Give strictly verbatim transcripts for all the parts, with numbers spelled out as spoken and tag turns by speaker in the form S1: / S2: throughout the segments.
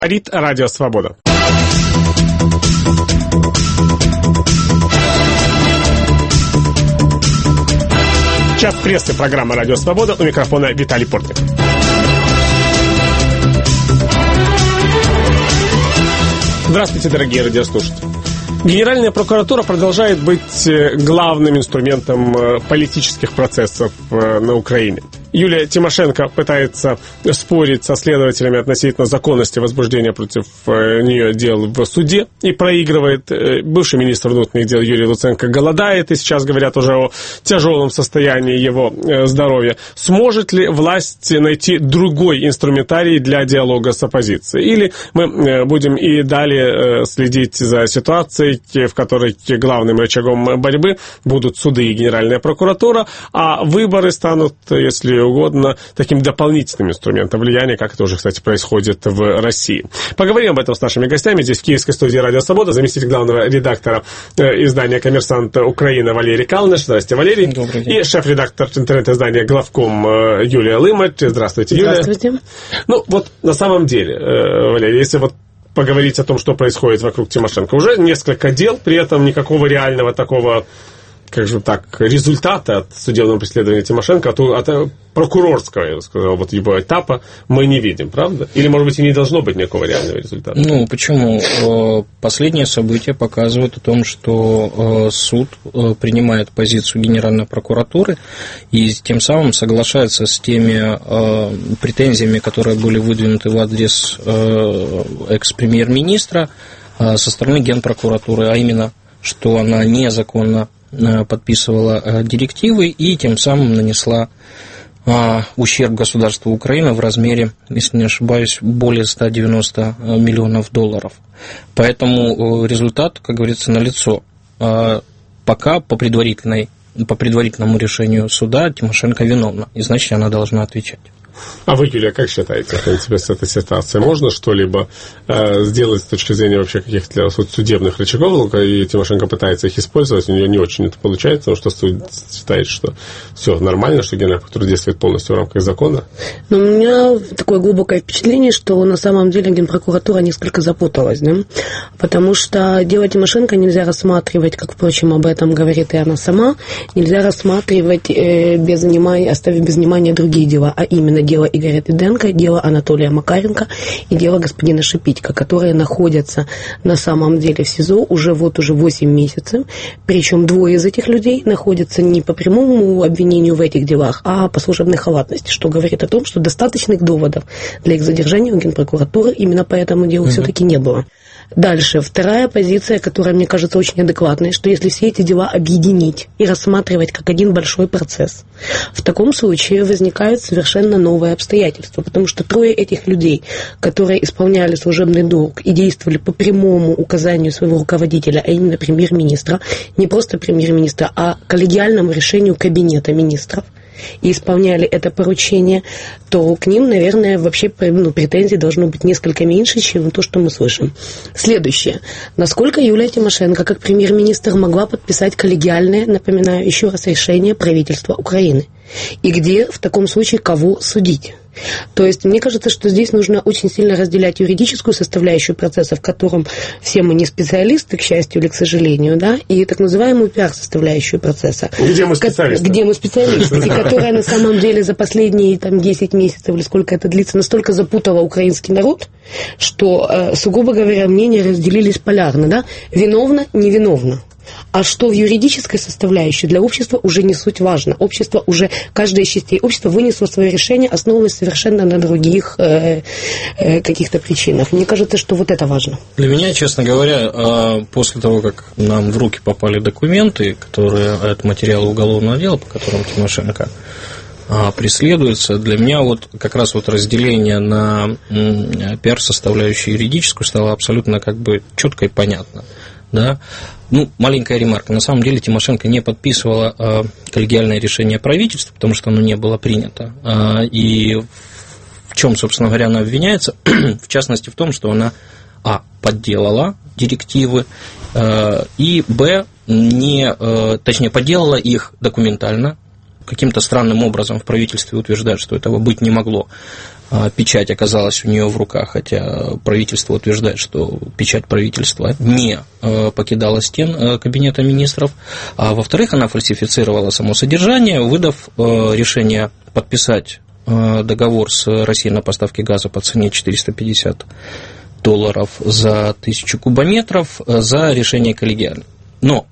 S1: Говорит Радио Свобода. Час прессы, программа «Радио Свобода». У микрофона Виталий Портник. Здравствуйте, дорогие радиослушатели. Генеральная прокуратура продолжает быть главным инструментом политических процессов на Украине. Юлия Тимошенко пытается спорить со следователями относительно законности возбуждения против нее дел в суде и проигрывает. Бывший министр внутренних дел Юрий Луценко голодает, и сейчас говорят уже о тяжелом состоянии его здоровья. Сможет ли власть найти другой инструментарий для диалога с оппозицией? Или мы будем и далее следить за ситуацией, в которой главным рычагом борьбы будут суды и Генеральная прокуратура, а выборы станут, если угодно, таким дополнительным инструментом влияния, как это уже, кстати, происходит в России. Поговорим об этом с нашими гостями. Здесь в киевской студии «Радио Свобода» заместитель главного редактора издания «Коммерсант Украина» Валерий Калныш. Здравствуйте, Валерий.
S2: Добрый день.
S1: И шеф-редактор интернет-издания «Главком» Юлия Лымарь. Здравствуйте, Юлия.
S2: Здравствуйте.
S1: Ну, вот на самом деле, Валерий, если вот поговорить о том, что происходит вокруг Тимошенко, уже несколько дел, при этом никакого реального такого, как же так, результата от судебного преследования Тимошенко, от, от прокурорского, я бы сказал, вот его этапа мы не видим, правда? Или, может быть, и не должно быть никакого реального результата?
S2: Ну, почему? Последние события показывают о том, что суд принимает позицию Генеральной прокуратуры и тем самым соглашается с теми претензиями, которые были выдвинуты в адрес экс-премьер-министра со стороны Генпрокуратуры, а именно, что она незаконно подписывала директивы и тем самым нанесла ущерб государству Украины в размере, если не ошибаюсь, более ста девяноста миллионов долларов. Поэтому результат, как говорится, налицо. Пока по предварительной, по предварительному решению суда Тимошенко виновна, и значит, она должна отвечать.
S1: А вы, Юлия, как считаете, в принципе, с этой ситуацией? Можно что-либо э, сделать с точки зрения вообще каких-то судебных рычагов? И Тимошенко пытается их использовать, у нее не очень это получается, потому что суд считает, что все нормально, что Генеральная прокуратура действует полностью в рамках закона?
S3: Но у меня такое глубокое впечатление, что на самом деле Генпрокуратура несколько запуталась, да? Потому что дело Тимошенко нельзя рассматривать, как, впрочем, об этом говорит и она сама, нельзя рассматривать э, без внимания, оставив без внимания другие дела, а именно дело Игоря Диденко, дело Анатолия Макаренко и дело господина Шипитько, которые находятся на самом деле в СИЗО уже вот уже восемь месяцев. Причем двое из этих людей находятся не по прямому обвинению в этих делах, а по служебной халатности, что говорит о том, что достаточных доводов для их задержания у Генпрокуратуры именно по этому делу угу. все-таки не было. Дальше, вторая позиция, которая, мне кажется, очень адекватной, что если все эти дела объединить и рассматривать как один большой процесс, в таком случае возникают совершенно новые обстоятельства, потому что трое этих людей, которые исполняли служебный долг и действовали по прямому указанию своего руководителя, а именно премьер-министра, не просто премьер-министра, а коллегиальному решению кабинета министров, и исполняли это поручение, то к ним, наверное, вообще ну, претензий должно быть несколько меньше, чем то, что мы слышим. Следующее. Насколько Юлия Тимошенко, как премьер-министр, могла подписать коллегиальное, напоминаю еще раз, решение правительства Украины? И где в таком случае кого судить? То есть, мне кажется, что здесь нужно очень сильно разделять юридическую составляющую процесса, в котором все мы не специалисты, к счастью или к сожалению, да, и так называемую пиар-составляющую процесса.
S1: Где мы специалисты?
S3: Где мы специалисты, и которая на самом деле за последние там, десять месяцев или сколько это длится, настолько запутала украинский народ, что, сугубо говоря, мнения разделились полярно, да, виновна, невиновна. А что в юридической составляющей для общества уже не суть важно. Общество уже, каждая из частей общества вынесло свое решение, основываясь совершенно на других э, э, каких-то причинах. Мне кажется, что вот это важно.
S2: Для меня, честно говоря, после того, как нам в руки попали документы, которые, это материалы уголовного дела, по которым Тимошенко преследуется, для меня вот как раз вот разделение на пиар-составляющую юридическую стало абсолютно как бы четко и понятно. Да? Ну, маленькая ремарка. На самом деле Тимошенко не подписывала э, коллегиальное решение правительства, потому что оно не было принято. Э, и в чем, собственно говоря, она обвиняется? В частности, в том, что она, а, подделала директивы, э, и, б, не, э, точнее, подделала их документально, каким-то странным образом в правительстве утверждают, что этого быть не могло. печать оказалась у нее в руках, хотя правительство утверждает, что печать правительства не покидала стен Кабинета министров. А во-вторых, она фальсифицировала само содержание, выдав решение подписать договор с Россией на поставки газа по цене четыреста пятьдесят долларов за тысячу кубометров за решение коллегиально. Но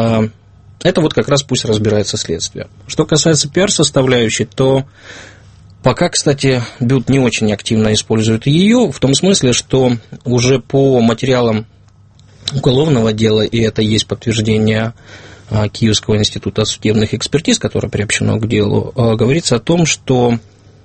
S2: это вот как раз пусть разбирается следствие. Что касается пиар-составляющей, то пока, кстати, БЮТ не очень активно использует ее, в том смысле, что уже по материалам уголовного дела, и это есть подтверждение Киевского института судебных экспертиз, которое приобщено к делу, говорится о том, что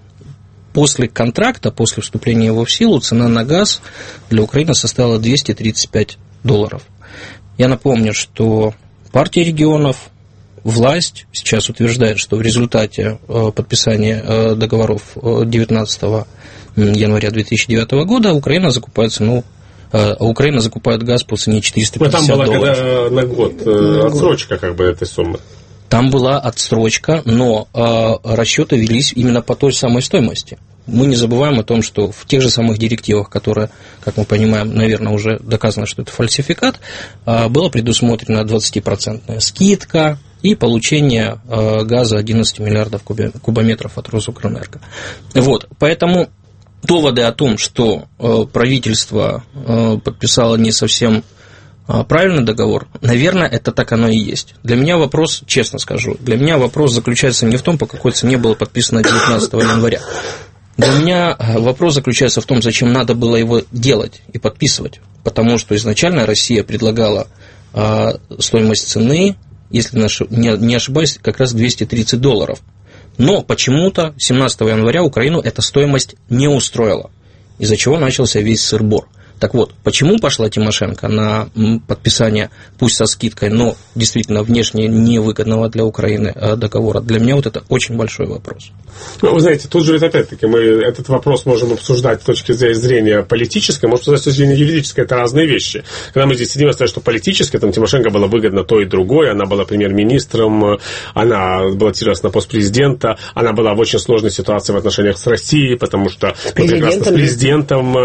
S2: после контракта, после вступления его в силу, цена на газ для Украины составила двести тридцать пять долларов. Я напомню, что партия регионов, власть сейчас утверждает, что в результате подписания договоров девятнадцатого января две тысячи девятого года Украина закупает цену, Украина закупает газ по цене четыреста пятьдесят долларов.
S1: Там была когда на год на отсрочка как бы этой суммы.
S2: Там была отсрочка, но расчеты велись именно по той самой стоимости. Мы не забываем о том, что в тех же самых директивах, которые, как мы понимаем, наверное, уже доказано, что это фальсификат, была предусмотрена двадцатипроцентная скидка и получение газа одиннадцать миллиардов кубометров от Росукрэнерго. Вот, поэтому доводы о том, что правительство подписало не совсем правильный договор, наверное, это так оно и есть. Для меня вопрос, честно скажу, для меня вопрос заключается не в том, по какой цене было подписано девятнадцатого января. Для меня вопрос заключается в том, зачем надо было его делать и подписывать. Потому что изначально Россия предлагала стоимость цены, если не ошибаюсь, как раз двести тридцать долларов. Но почему-то семнадцатого января Украину эта стоимость не устроила, из-за чего начался весь сыр-бор. Так вот, почему пошла Тимошенко на подписание, пусть со скидкой, но действительно внешне невыгодного для Украины договора? Для меня вот это очень большой вопрос.
S1: Ну, вы знаете, тут же опять-таки мы этот вопрос можем обсуждать с точки зрения политической, может, с точки зрения юридической, это разные вещи. Когда мы здесь сидим, я что политически, там Тимошенко было выгодно то и другое, она была премьер-министром, она баллотировалась на пост президента, она была в очень сложной ситуации в отношениях с Россией, потому что вот как раз с президентом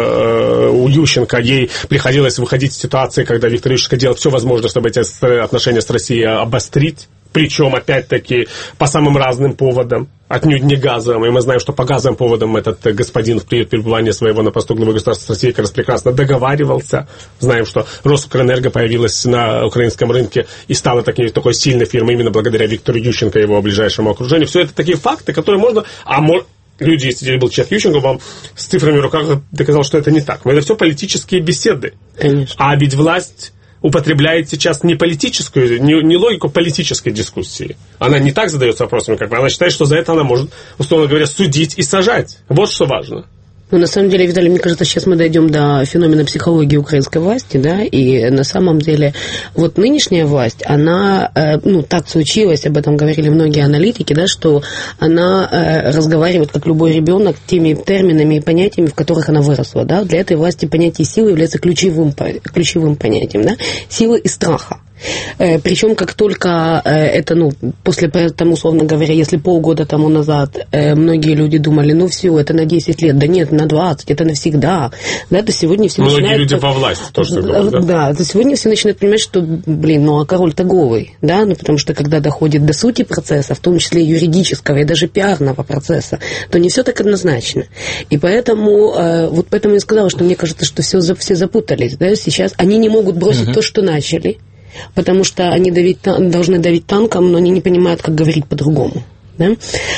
S1: у Ющенко ей приходилось выходить из ситуации, когда Виктор Ющенко делал все возможное, чтобы эти отношения с Россией обострить. Причем, опять-таки, по самым разным поводам, отнюдь не газовым. И мы знаем, что по газовым поводам этот господин в период пребывания своего на посту главы государства России как раз прекрасно договаривался. Знаем, что Росукрэнерго появилась на украинском рынке и стала такой, такой сильной фирмой именно благодаря Виктору Ющенко и его ближайшему окружению. Все это такие факты, которые можно... А может... Люди, если был человек Ющенко, вам с цифрами в руках доказал, что это не так. Но это все политические беседы.
S3: Конечно.
S1: А ведь власть употребляет сейчас не политическую, не, не логику политической дискуссии. Она не так задается вопросами, как бы. Она считает, что за это она может, условно говоря, судить и сажать. Вот что важно.
S3: Ну, на самом деле, Виталий, мне кажется, сейчас мы дойдем до феномена психологии украинской власти, да, и на самом деле вот нынешняя власть, она, ну, так случилось, об этом говорили многие аналитики, да, что она разговаривает, как любой ребенок, теми терминами и понятиями, в которых она выросла, да. Для этой власти понятие силы является ключевым, ключевым понятием, да, силы и страха. Причем, как только это, ну, после, там, условно говоря, если полгода тому назад многие люди думали, ну, все, это на десять лет, да нет, на двадцать, это навсегда, да, то сегодня все
S1: многие
S3: начинают...
S1: люди по власти тоже говорят, да?
S3: Да, то сегодня все начинают понимать, что, блин, ну, а король-то голый, да, ну, потому что, когда доходит до сути процесса, в том числе юридического и даже пиарного процесса, то не все так однозначно. И поэтому, вот поэтому я сказала, что мне кажется, что все, все запутались, да, сейчас они не могут бросить uh-huh. то, что начали, потому что они давить, должны давить танком, но они не понимают, как говорить по-другому. Да?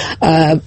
S3: А,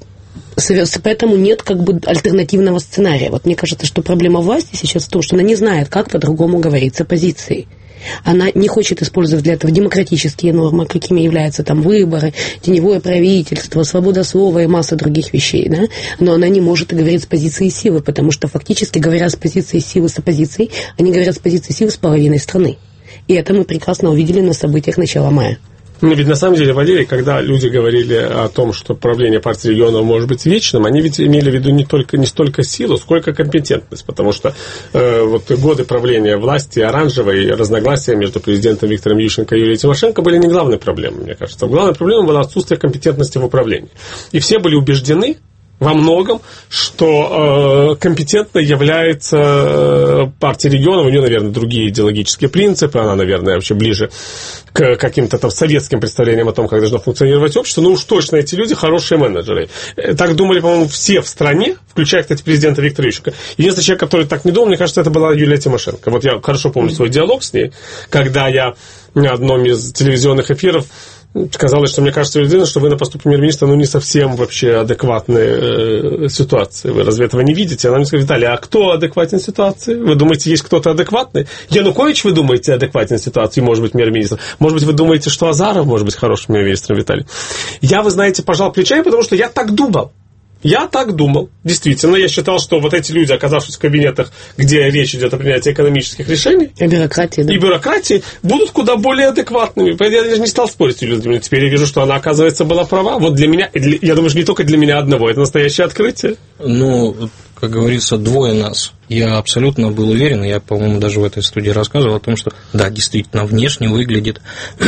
S3: поэтому нет как бы альтернативного сценария. Вот мне кажется, что проблема власти сейчас в том, что она не знает, как по-другому говорить с оппозицией. Она не хочет использовать для этого демократические нормы, какими являются там выборы, теневое правительство, свобода слова и масса других вещей, да? Но она не может говорить с позиции силы, потому что фактически, говоря с позиции силы с оппозицией, они говорят с позиции силы с половиной страны. И это мы прекрасно увидели на событиях начала мая.
S1: Ну, ведь на самом деле, Валерий, когда люди говорили о том, что правление партии регионов может быть вечным, они ведь имели в виду не только не столько силу, сколько компетентность, потому что э, вот годы правления власти оранжевой, разногласия между президентом Виктором Ющенко и Юлией Тимошенко были не главной проблемой, мне кажется. Главной проблемой было отсутствие компетентности в управлении. И все были убеждены, во многом, что э, компетентно является э, партия регионов. У нее, наверное, другие идеологические принципы. Она, наверное, вообще ближе к каким-то там советским представлениям о том, как должно функционировать общество. Но уж точно эти люди хорошие менеджеры. Так думали, по-моему, все в стране, включая, кстати, президента Виктора Ющенко. Единственный человек, который так не думал, мне кажется, это была Юлия Тимошенко. Вот я хорошо помню свой диалог с ней, когда я на одном из телевизионных эфиров казалось, что мне кажется, Юлия, что вы на посту премьер-министра, ну, не совсем вообще адекватные э, ситуации. Вы разве этого не видите? Она мне сказала: Виталий, а кто адекватен ситуации? Вы думаете, есть кто-то адекватный? Янукович, вы думаете, адекватен ситуации, может быть, премьер-министр? Может быть, вы думаете, что Азаров может быть хорошим премьер-министром, Виталий? Я, вы знаете, пожал плечами, потому что я так думал. Я так думал. Действительно, я считал, что вот эти люди, оказавшись в кабинетах, где речь идет о принятии экономических решений,
S3: и бюрократии, да.
S1: и бюрократии, будут куда более адекватными. Я даже не стал спорить с Юлией Владимировной. Теперь я вижу, что она, оказывается, была права. Вот для меня, я думаю, что не только для меня одного, это настоящее открытие.
S2: Ну, как говорится, двое нас. Я абсолютно был уверен, я, по-моему, даже в этой студии рассказывал о том, что, да, действительно, внешне выглядит,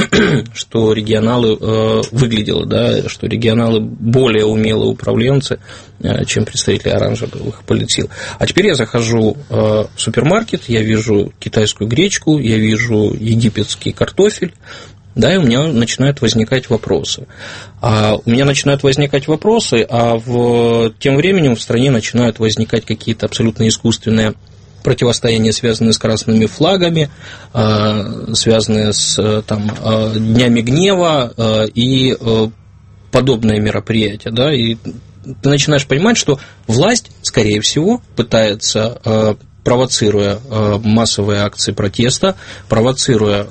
S2: что регионалы, э, выглядело, да, что регионалы более умелые управленцы, э, чем представители оранжевых политсил. А теперь я захожу э, в супермаркет, я вижу китайскую гречку, я вижу египетский картофель, да, и у меня начинают возникать вопросы. А у меня начинают возникать вопросы, а в, тем временем в стране начинают возникать какие-то абсолютно искусственные противостояния, связанные с красными флагами, связанные с там, днями гнева и подобные мероприятия. Да, и ты начинаешь понимать, что власть, скорее всего, пытается, провоцируя массовые акции протеста, провоцируя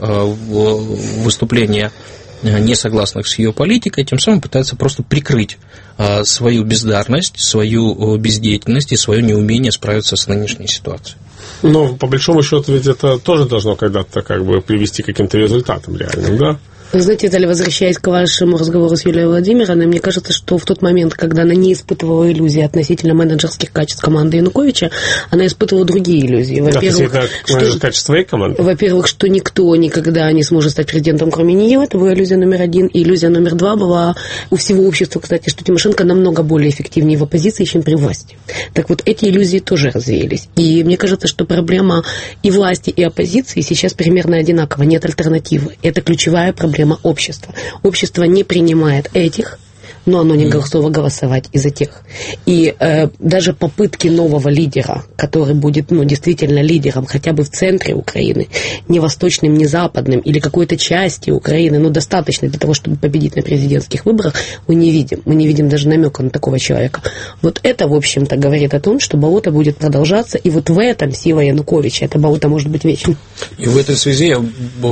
S2: выступления несогласных с ее политикой, тем самым пытается просто прикрыть свою бездарность, свою бездеятельность и свое неумение справиться с нынешней ситуацией.
S1: Ну, по большому счету, ведь это тоже должно когда-то как бы привести к каким-то результатам реальным, да?
S3: Вы знаете, Виталий, возвращаясь к вашему разговору с Юлией Владимировной, мне кажется, что в тот момент, когда она не испытывала иллюзий относительно менеджерских качеств команды Януковича, она испытывала другие иллюзии. Во-первых,
S1: что, качество своей команды?
S3: Во-первых, что никто никогда не сможет стать президентом, кроме нее. Это была иллюзия номер один. И иллюзия номер два была у всего общества, кстати, что Тимошенко намного более эффективнее в оппозиции, чем при власти. Так вот, эти иллюзии тоже развеялись. И мне кажется, что проблема и власти, и оппозиции сейчас примерно одинакова. Нет альтернативы. Это ключевая проблема общества. Общество не принимает этих, но оно не готово голосовать из-за тех. И э, даже попытки нового лидера, который будет ну, действительно лидером хотя бы в центре Украины, не восточным, не западным, или какой-то части Украины, ну, достаточно для того, чтобы победить на президентских выборах, мы не видим. Мы не видим даже намека на такого человека. Вот это, в общем-то, говорит о том, что болото будет продолжаться, и вот в этом сила Януковича. Это болото может быть вечным.
S2: И в этой связи я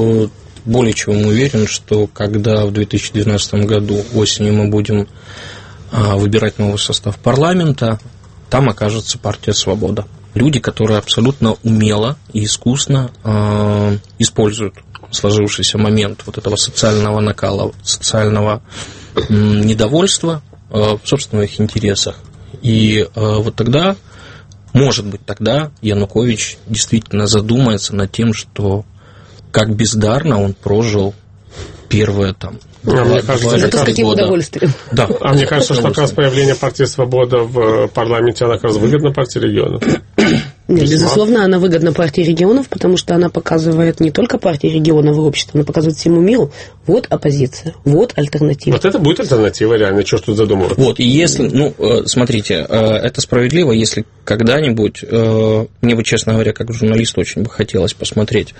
S2: более чем уверен, что когда в две тысячи двенадцатом году осенью мы будем выбирать новый состав парламента, там окажется партия «Свобода». Люди, которые абсолютно умело и искусно э, используют сложившийся момент вот этого социального накала, социального э, недовольства э, в собственных интересах. И э, вот тогда, может быть, тогда Янукович действительно задумается над тем, что как бездарно он прожил первые там
S1: А мне кажется,
S3: Зато с каким
S2: года.
S3: удовольствием.
S1: Да. А мне кажется, что как раз появление партии «Свобода» в парламенте, она как раз выгодна партии регионов.
S3: Нет, безусловно, она выгодна партии регионов, потому что она показывает не только партии регионов и обществу, она показывает всему миру, вот оппозиция, вот альтернатива.
S1: Вот это будет альтернатива, реально, что ж тут задумываться.
S2: Вот, и если, ну, смотрите, это справедливо, если когда-нибудь, мне бы, честно говоря, как журналисту очень бы хотелось посмотреть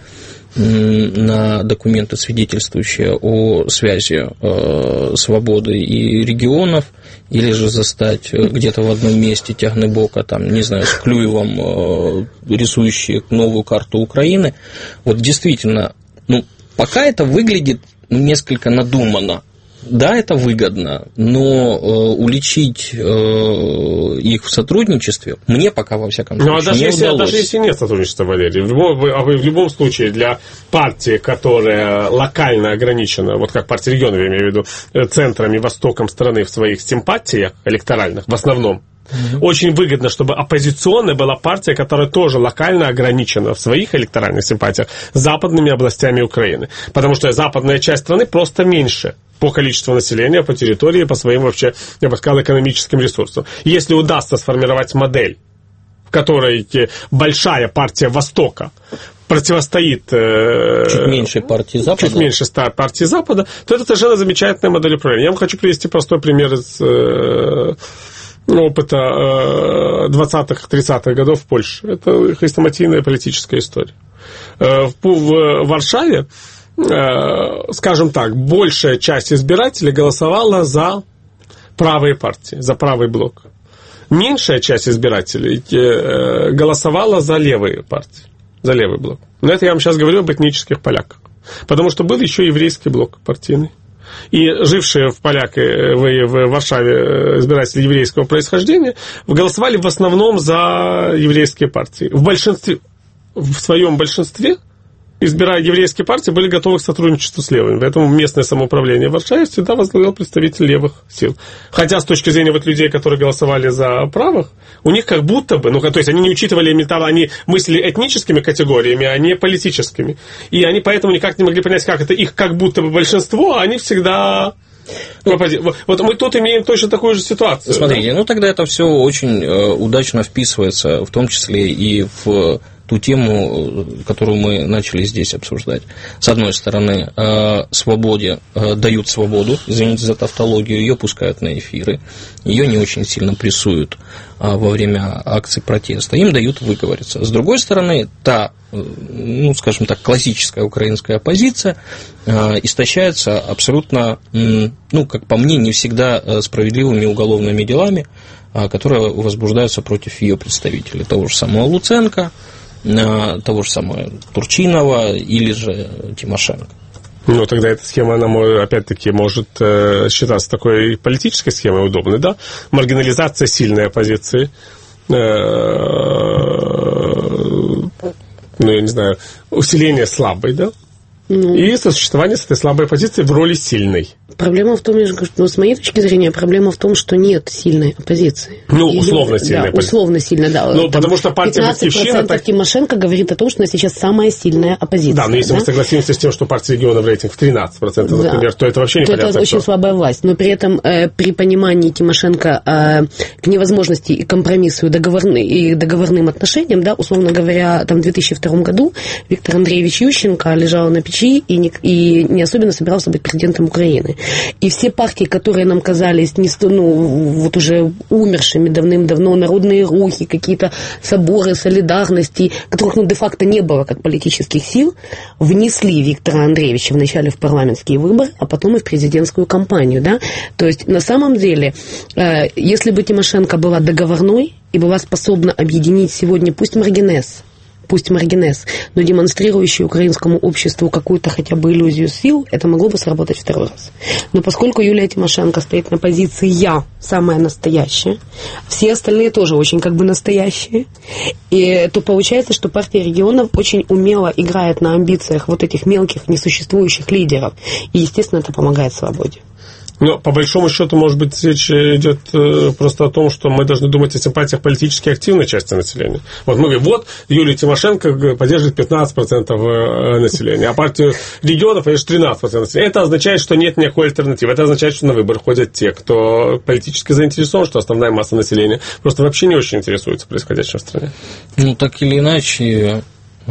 S2: на документы, свидетельствующие о связи э, свободы и регионов, или же застать где-то в одном месте Тягнебока, там, не знаю, с Клюевым, э, рисующие новую карту Украины. Вот действительно, ну, пока это выглядит несколько надуманно. Да, это выгодно, но э, уличить э, их в сотрудничестве мне пока, во всяком случае,
S1: ну, а даже
S2: не
S1: если,
S2: удалось.
S1: даже если нет сотрудничества, Валерий, в любом, а вы в любом случае для партии, которая локально ограничена, вот как партия регионов, я имею в виду, центром и востоком страны в своих симпатиях электоральных, в основном, Mm-hmm. Очень выгодно, чтобы оппозиционная была партия, которая тоже локально ограничена в своих электоральных симпатиях западными областями Украины. Потому что западная часть страны просто меньше по количеству населения, по территории, по своим вообще, я бы сказал, экономическим ресурсам. Если удастся сформировать модель, в которой большая партия Востока противостоит э,
S2: чуть меньше партии Запада,
S1: чуть меньше партии Запада, то это совершенно замечательная модель управления. Я вам хочу привести простой пример из э, опыта э, двадцатых-тридцатых годов в Польше. Это хрестоматийная политическая история. Э, в, в Варшаве, э, скажем так, большая часть избирателей голосовала за правые партии, за правый блок. Меньшая часть избирателей э, голосовала за левые партии. За левый блок. Но это я вам сейчас говорю об этнических поляках. Потому что был еще еврейский блок партийный. И жившие в поляке, в, в Варшаве избиратели еврейского происхождения голосовали в основном за еврейские партии. В большинстве, в своем большинстве, избирая еврейские партии, были готовы к сотрудничеству с левыми. Поэтому местное самоуправление в Варшаве всегда возглавлял представитель левых сил. Хотя с точки зрения вот людей, которые голосовали за правых, у них как будто бы, ну, то есть они не учитывали элементарно, они мыслили этническими категориями, а не политическими. И они поэтому никак не могли понять, как это их как будто бы большинство, а они всегда... Вот мы тут имеем точно такую же ситуацию.
S2: Смотрите, да? ну тогда это все очень удачно вписывается, в том числе и в ту тему, которую мы начали здесь обсуждать. С одной стороны, свободе дают свободу, извините за тавтологию, ее пускают на эфиры, ее не очень сильно прессуют во время акций протеста, им дают выговориться. С другой стороны, та, ну, скажем так, классическая украинская оппозиция истощается абсолютно, ну, как по мне, не всегда справедливыми уголовными делами, которые возбуждаются против ее представителей, того же самого Луценко, того же самого Турчинова или же Тимошенко.
S1: Ну, тогда эта схема, она, опять-таки, может считаться такой политической схемой удобной, да? Маргинализация сильной оппозиции, ну, я не знаю, усиление слабой, да? Ну, и сосуществование с этой слабой оппозицией в роли сильной.
S3: Проблема в том, ну, с моей точки зрения, проблема в том, что нет сильной оппозиции.
S1: Ну, условно Или, сильной
S3: да,
S1: оппозиции.
S3: Условно сильно, да.
S1: Ну, потому что партия «Батькивщина»
S3: так... Тимошенко говорит о том, что она сейчас самая сильная оппозиция.
S1: Да, но если да? мы согласимся с тем, что партия регионов рейтинг в тринадцать процентов, да. например, то это вообще не понятно.
S3: Это очень слабая власть. Но при этом э, при понимании Тимошенко э, к невозможности и компромиссу и, договорны, и договорным отношениям, да, условно говоря, там в две тысячи втором году Виктор Андреевич Ющенко лежал на печи и не, и не особенно собирался быть президентом Украины. И все партии, которые нам казались не, ну, вот уже умершими давным-давно, народные рухи, какие-то соборы солидарности, которых ну, де-факто не было как политических сил, внесли Виктора Андреевича вначале в парламентские выборы, а потом и в президентскую кампанию. Да? То есть, на самом деле, э, если бы Тимошенко была договорной и была способна объединить сегодня, пусть маргинез, пусть маргинез, но демонстрирующий украинскому обществу какую-то хотя бы иллюзию сил, это могло бы сработать второй раз. Но поскольку Юлия Тимошенко стоит на позиции «я самая настоящая», все остальные тоже очень как бы настоящие, и то получается, что партия регионов очень умело играет на амбициях вот этих мелких несуществующих лидеров, и, естественно, это помогает свободе.
S1: Но, по большому счету, может быть, речь идет просто о том, что мы должны думать о симпатиях политически активной части населения. Вот мы говорим, вот Юлия Тимошенко поддерживает пятнадцать процентов населения, а партию регионов, конечно, тринадцать процентов населения. Это означает, что нет никакой альтернативы. Это означает, что на выборы ходят те, кто политически заинтересован, что основная масса населения просто вообще не очень интересуется происходящим в стране.
S2: Ну, так или иначе,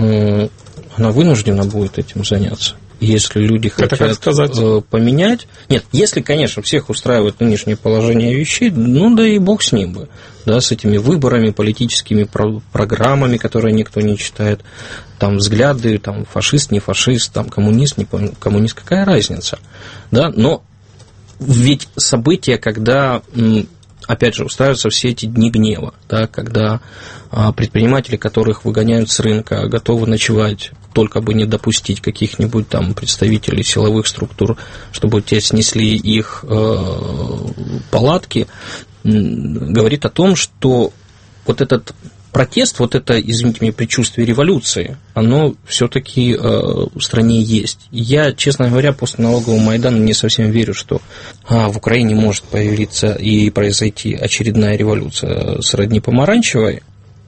S2: она вынуждена будет этим заняться. Если люди хотят поменять... Нет, если, конечно, всех устраивает нынешнее положение вещей, ну да и бог с ним бы. Да, с этими выборами, политическими про- программами, которые никто не читает, там взгляды, там фашист, не фашист, там коммунист, не коммунист, какая разница. Да, но ведь события, когда... Опять же, устраиваются все эти дни гнева, да, когда а, предприниматели, которых выгоняют с рынка, готовы ночевать, только бы не допустить каких-нибудь там представителей силовых структур, чтобы те снесли их э, палатки, говорит о том, что вот этот протест, вот это, извините меня, предчувствие революции, оно все-таки э, в стране есть. Я, честно говоря, после налогового Майдана не совсем верю, что а, в Украине может появиться и произойти очередная революция сродни помаранчевой,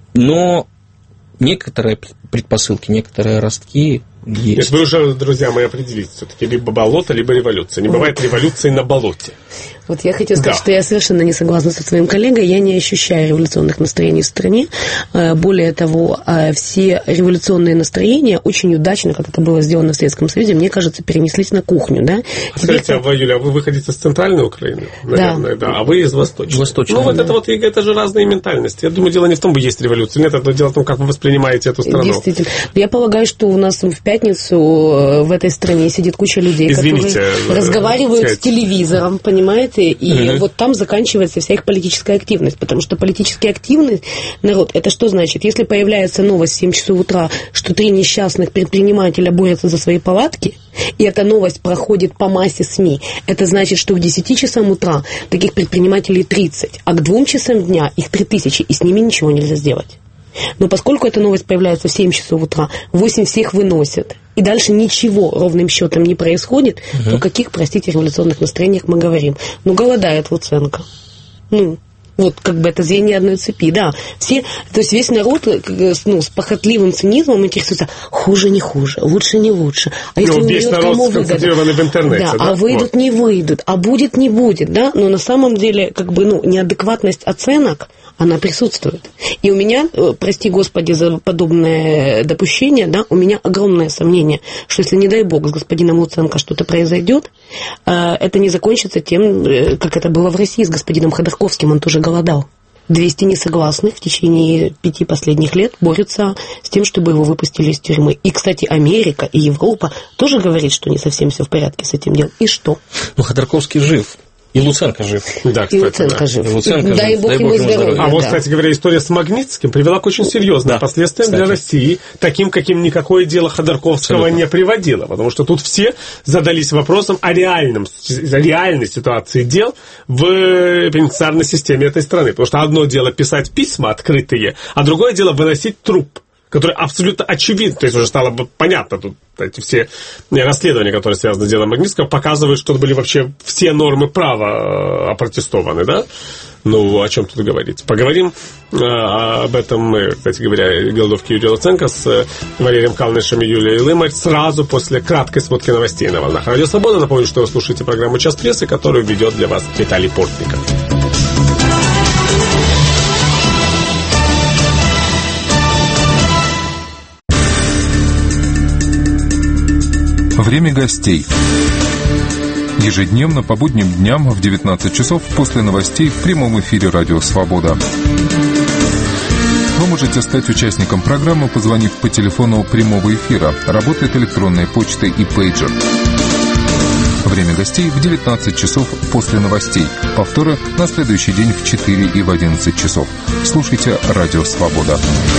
S2: но некоторые предпосылки, некоторые ростки есть.
S1: Нет, вы уже, друзья мои, определились, все-таки либо болото, либо революция. Не вот. Бывает революции на болоте.
S3: Вот я хотела сказать, да. что я совершенно не согласна со своим коллегой. Я не ощущаю революционных настроений в стране. Более того, все революционные настроения очень удачно, как это было сделано в Советском Союзе, мне кажется, перенеслись на кухню. Да?
S1: Скажите, Теперь... а вы, Юля, вы выходите из центральной Украины, наверное, да, да. а вы из восточной.
S2: Восточной
S1: ну, вот
S2: да.
S1: это вот это же разные ментальности. Я думаю, дело не в том, что есть революция. Нет, это дело в том, как вы воспринимаете эту страну.
S3: Действительно. Я полагаю, что у нас в пятницу в этой стране сидит куча людей,
S1: Извините,
S3: которые разговаривают сказать. с телевизором, понимаете, и mm-hmm. вот там заканчивается вся их политическая активность, потому что политически активный народ, это что значит? Если появляется новость в семь часов утра, что три несчастных предпринимателя борются за свои палатки, и эта новость проходит по массе СМИ, это значит, что к десяти часам утра таких предпринимателей тридцать, а к двум часам дня их три тысячи, и с ними ничего нельзя сделать. Но поскольку эта новость появляется в семь часов утра, в восемь всех выносят, и дальше ничего ровным счетом не происходит, угу. то о каких, простите, революционных настроениях мы говорим? Ну, голодает Луценко. Ну, вот как бы это звенья одной цепи, да. Все, то есть весь народ ну, с похотливым цинизмом интересуется, хуже не хуже, лучше не лучше. А если
S1: ну, весь
S3: умрет,
S1: народ
S3: кому
S1: сконцентрированный в интернете.
S3: Да,
S1: да?
S3: А выйдут, вот. не выйдут, а будет, не будет, да. Но на самом деле, как бы, ну, неадекватность оценок, она присутствует. И у меня, прости Господи за подобное допущение, да, у меня огромное сомнение, что если, не дай Бог, с господином Луценко что-то произойдет, это не закончится тем, как это было в России с господином Ходорковским, он тоже голодал. двести несогласных в течение пяти последних лет борются с тем, чтобы его выпустили из тюрьмы. И, кстати, Америка и Европа тоже говорит, что не совсем все в порядке с этим делом. И что?
S2: Ну, Ходорковский жив. И Луценко жив.
S1: Да, кстати,
S3: и Луценко
S1: да.
S3: жив.
S2: И Луценко
S3: дай
S2: жив.
S3: Бог ему здоровья.
S1: А вот,
S3: да.
S1: кстати говоря, история с Магнитским привела к очень серьезным да. последствиям кстати. для России, таким, каким никакое дело Ходорковского Абсолютно. не приводило. Потому что тут все задались вопросом о реальном, реальной ситуации дел в пенитенциарной системе этой страны. Потому что одно дело писать письма открытые, а другое дело выносить труп, который абсолютно очевидно, то есть уже стало бы понятно, тут эти все расследования, которые связаны с делом Магнитского, показывают, что были вообще все нормы права опротестованы, да? Ну, о чем тут говорить? Поговорим э, об этом, кстати говоря, голодовке Юрия Луценко с Валерием Калнышем и Юлией Лымарь сразу после краткой сводки новостей на волнах Радио Свобода. Напомню, что вы слушаете программу «Час прессы», которую ведет для вас Виталий Портников.
S4: Время гостей. Ежедневно по будним дням в девятнадцать часов после новостей в прямом эфире «Радио Свобода». Вы можете стать участником программы, позвонив по телефону прямого эфира. Работает электронная почта и пейджер. Время гостей в девятнадцать часов после новостей. Повторы на следующий день в четыре и в одиннадцать часов. Слушайте «Радио Свобода».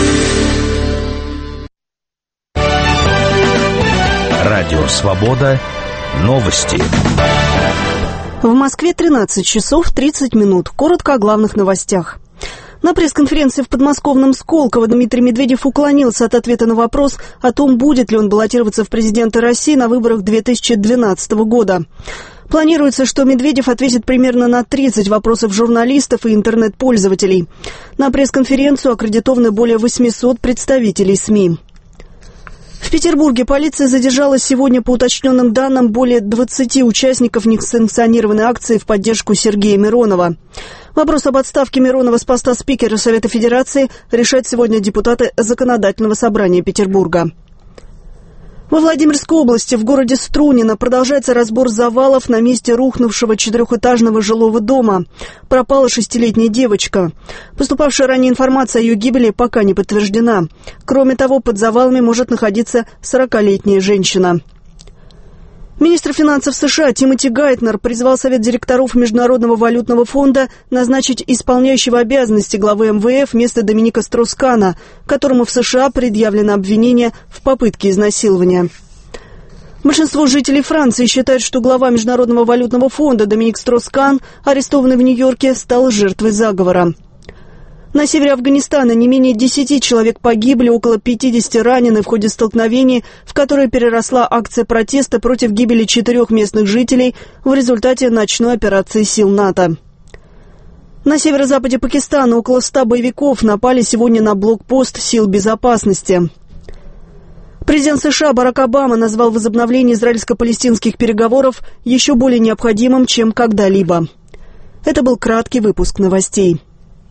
S5: Радио «Свобода». Новости.
S6: В Москве тринадцать часов тридцать минут. Коротко о главных новостях. На пресс-конференции в подмосковном Сколково Дмитрий Медведев уклонился от ответа на вопрос о том, будет ли он баллотироваться в президенты России на выборах две тысячи двенадцатого года. Планируется, что Медведев ответит примерно на тридцать вопросов журналистов и интернет-пользователей. На пресс-конференцию аккредитованы более восемьсот представителей СМИ. В Петербурге полиция задержала сегодня, по уточненным данным, более двадцати участников несанкционированной акции в поддержку Сергея Миронова. Вопрос об отставке Миронова с поста спикера Совета Федерации решают сегодня депутаты Законодательного собрания Петербурга. Во Владимирской области, в городе Струнино, продолжается разбор завалов на месте рухнувшего четырехэтажного жилого дома. Пропала шестилетняя девочка. Поступавшая ранее информация о ее гибели пока не подтверждена. Кроме того, под завалами может находиться сорокалетняя женщина. Министр финансов США Тимоти Гайтнер призвал Совет директоров Международного валютного фонда назначить исполняющего обязанности главы эм вэ эф вместо Доминика Строс-Кана, которому в США предъявлено обвинение в попытке изнасилования. Большинство жителей Франции считают, что глава Международного валютного фонда Доминик Строс-Кан, арестованный в Нью-Йорке, стал жертвой заговора. На севере Афганистана не менее десяти человек погибли, около пятидесяти ранены в ходе столкновений, в которое переросла акция протеста против гибели четырех местных жителей в результате ночной операции сил НАТО. На северо-западе Пакистана около ста боевиков напали сегодня на блокпост сил безопасности. Президент США Барак Обама назвал возобновление израильско-палестинских переговоров еще более необходимым, чем когда-либо. Это был краткий выпуск новостей.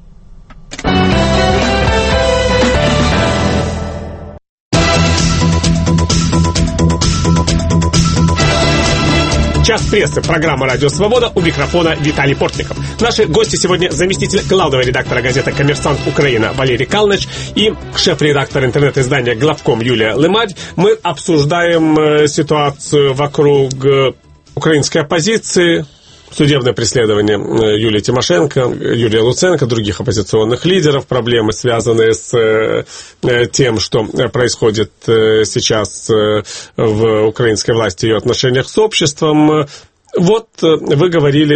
S1: Час прессы. Программа «Радио Свобода». У микрофона Виталий Портников. Наши гости сегодня заместитель главного редактора газеты «Коммерсант Украина» Валерий Калныч и шеф-редактор интернет-издания «Главком» Юлия Лымадь. Мы обсуждаем ситуацию вокруг украинской оппозиции, судебное преследование Юлии Тимошенко, Юрия Луценко, других оппозиционных лидеров, проблемы, связанные с тем, что происходит сейчас в украинской власти, ее отношениях с обществом. Вот вы говорили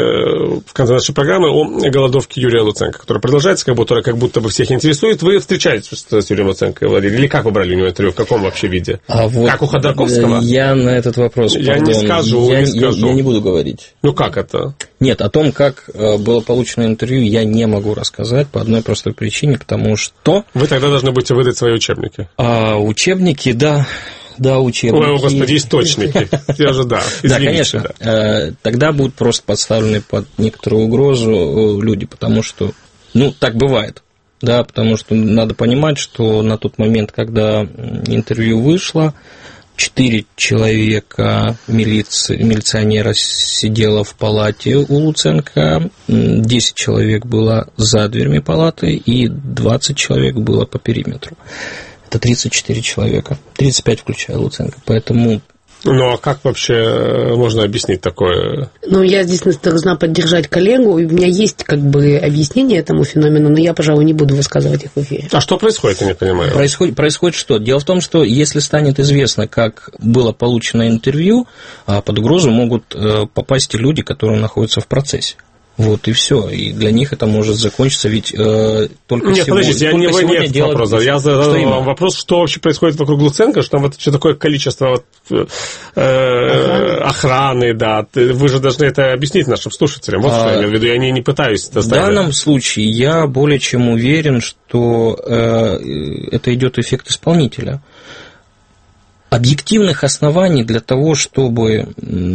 S1: в конце нашей программы о голодовке Юрия Луценко, которая продолжается, как будто, как будто бы всех интересует. Вы встречаетесь с Юрием Луценко, Владимир? Или как вы брали у него интервью? В каком вообще виде?
S2: А вот
S1: как у Ходорковского?
S2: Я на этот вопрос,
S1: я
S2: пардон,
S1: не скажу,
S2: я,
S1: не скажу.
S2: Я, я не буду говорить.
S1: Ну как это?
S2: Нет, о том, как было получено интервью, я не могу рассказать по одной простой причине, потому что...
S1: Вы тогда должны будете выдать свои учебники.
S2: А, учебники, да... Да, учебники.
S1: Ой, господи, источники. Я же, да.
S2: Да, конечно. Тогда будут просто подставлены под некоторую угрозу люди, потому что, ну, так бывает. Да, потому что надо понимать, что на тот момент, когда интервью вышло, четыре человека милиции, милиционера сидело в палате у Луценко, десять человек было за дверьми палаты и двадцать человек было по периметру. Это тридцать четыре человека, тридцать пять включая Луценко, поэтому...
S1: Ну, а как вообще можно объяснить такое?
S3: Ну, я здесь должна поддержать коллегу, у меня есть как бы объяснение этому феномену, но я, пожалуй, не буду высказывать их в эфире.
S1: А что происходит, я не понимаю?
S2: Происходит, происходит что? Дело в том, что если станет известно, как было получено интервью, под угрозу могут попасть и люди, которые находятся в процессе. Вот и все. И для них это может закончиться, ведь э, только
S1: Нет,
S2: сегодня...
S1: подождите, я не нет делать... вопроса. Я задал вам вопрос, что вообще происходит вокруг Луценко, что там вот что такое количество вот, э, охраны. охраны, да. Вы же должны это объяснить нашим слушателям. Вот а, что я имею в виду, я не, не пытаюсь это ставить.
S2: В данном случае я более чем уверен, что э, это идет эффект исполнителя. Объективных оснований для того, чтобы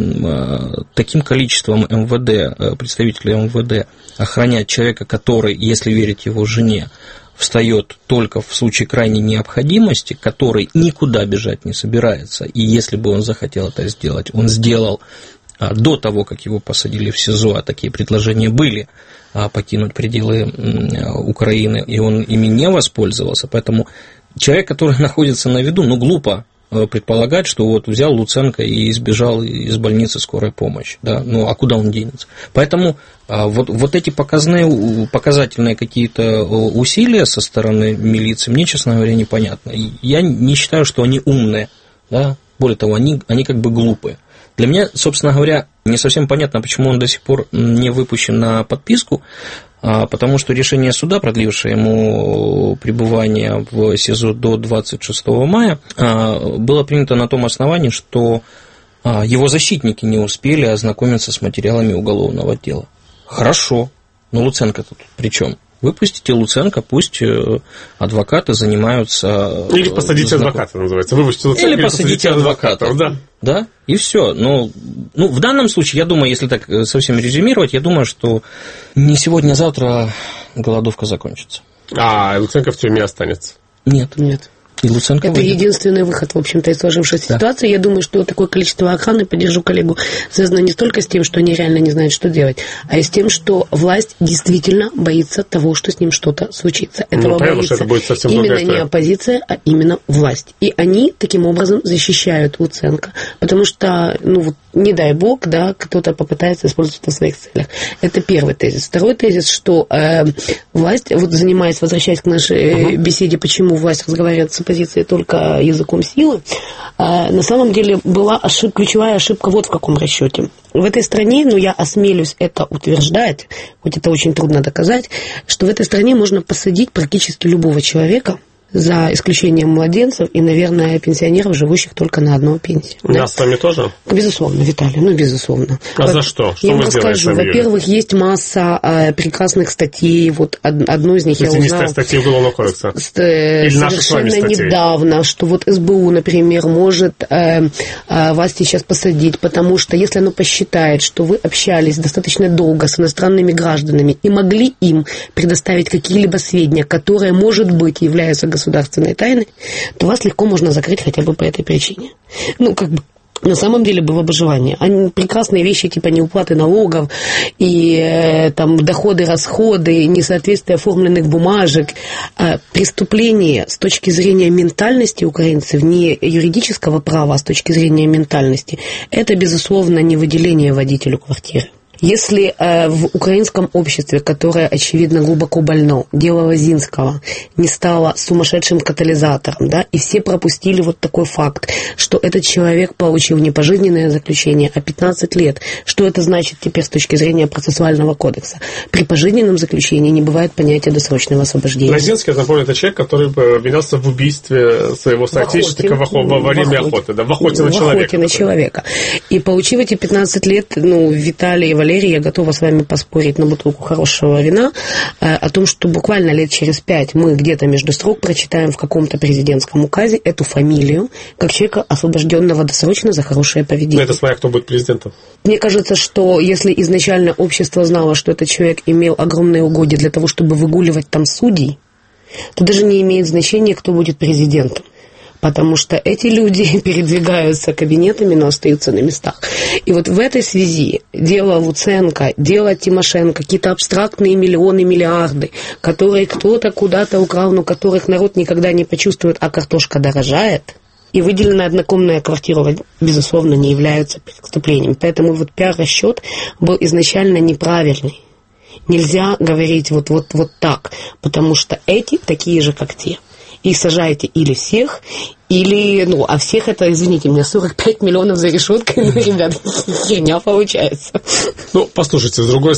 S2: таким количеством эм вэ дэ, представителей эм вэ дэ, охранять человека, который, если верить его жене, встает только в случае крайней необходимости, который никуда бежать не собирается, и если бы он захотел это сделать, он сделал до того, как его посадили в СИЗО, а такие предложения были, покинуть пределы Украины, и он ими не воспользовался, поэтому человек, который находится на виду, ну, глупо предполагать, что вот взял Луценко и сбежал из больницы скорой помощи, да, ну а куда он денется? Поэтому вот, вот эти показные, показательные какие-то усилия со стороны милиции мне, честно говоря, непонятно. Я не считаю, что они умные, да, более того, они, они как бы глупые. Для меня, собственно говоря, не совсем понятно, почему он до сих пор не выпущен на подписку, потому что решение суда, продлившее ему пребывание в СИЗО до двадцать шестого мая, было принято на том основании, что его защитники не успели ознакомиться с материалами уголовного дела. Хорошо, но Луценко тут при чем? Выпустите Луценко, пусть адвокаты занимаются...
S1: Или посадите знаком... адвоката, называется. Выпустите Луценко,
S2: или посадите адвокатов. Да. Да, и все. Но ну, в данном случае, я думаю, если так совсем резюмировать, я думаю, что не сегодня, а завтра голодовка закончится.
S1: А Луценко в тюрьме останется?
S2: Нет.
S3: Нет.
S2: И Луценко
S3: это выйдет. Единственный выход, в общем-то, из сложившейся да. ситуации. Я думаю, что такое количество охраны, поддержу коллегу, связано не столько с тем, что они реально не знают, что делать, а и с тем, что власть действительно боится того, что с ним что-то случится. Этого ну, боится это будет совсем именно не оппозиция, а именно власть. И они таким образом защищают Луценко. Потому что, ну вот, не дай бог, да, кто-то попытается использовать это в своих целях. Это первый тезис. Второй тезис, что э, власть, вот занимаясь, возвращаясь к нашей uh-huh. беседе, почему власть разговаривает с оппозицией только языком силы, э, на самом деле была ошиб, ключевая ошибка вот в каком расчете. В этой стране, ну, я осмелюсь это утверждать, хоть это очень трудно доказать, что в этой стране можно посадить практически любого человека, за исключением младенцев и, наверное, пенсионеров, живущих только на одной пенсии.
S1: Нас да? с вами тоже?
S3: Безусловно, Виталий, ну, безусловно.
S1: А вот, за что? Что
S3: я
S1: мы
S3: вам
S1: сделаем
S3: скажу, во-первых, есть масса э, прекрасных статей, вот од, одну из них я узнала...
S1: статьи Уголовного кодекса?
S3: С, э, Или совершенно недавно, что вот эс бэ у, например, может э, э, вас сейчас посадить, потому что если оно посчитает, что вы общались достаточно долго с иностранными гражданами и могли им предоставить какие-либо сведения, которые, может быть, являются государственной тайной, то вас легко можно закрыть хотя бы по этой причине. Ну, как бы, на самом деле было бы желание. Они прекрасные вещи типа неуплаты налогов и э, там доходы, расходы, несоответствие оформленных бумажек. Э, преступление с точки зрения ментальности украинцев, не юридического права, а с точки зрения ментальности, это, безусловно, не выделение водителю квартиры. Если э, в украинском обществе, которое, очевидно, глубоко больно, дело Лозинского не стало сумасшедшим катализатором, да, и все пропустили вот такой факт, что этот человек получил не пожизненное заключение, а пятнадцать лет. Что это значит теперь с точки зрения процессуального кодекса? При пожизненном заключении не бывает понятия досрочного освобождения.
S1: Лозинский, я напомню, это человек, который обвинялся в убийстве своего соотечественника в охоте, во время охоты, да, в охоте на человека. В охоте
S3: на человека. И получив эти пятнадцать лет, ну, Виталий и Валерий, я готова с вами поспорить на бутылку хорошего вина э, о том, что буквально лет через пять мы где-то между строк прочитаем в каком-то президентском указе эту фамилию как человека, освобожденного досрочно за хорошее поведение.
S1: Но это смотря кто будет президентом.
S3: Мне кажется, что если изначально общество знало, что этот человек имел огромные угодья для того, чтобы выгуливать там судей, то даже не имеет значения, кто будет президентом. Потому что эти люди передвигаются кабинетами, но остаются на местах. И вот в этой связи дело Луценко, дело Тимошенко, какие-то абстрактные миллионы, миллиарды, которые кто-то куда-то украл, но которых народ никогда не почувствует, а картошка дорожает, и выделенная однокомнатная квартира, безусловно, не являются преступлением. Поэтому вот пиар-расчет был изначально неправильный. Нельзя говорить вот, вот, вот так, потому что эти такие же, как те. И сажаете или всех, или, ну, а всех это, извините меня, сорок пять миллионов за решеткой, ну, ребят, херня получается.
S1: Ну, послушайте, с другой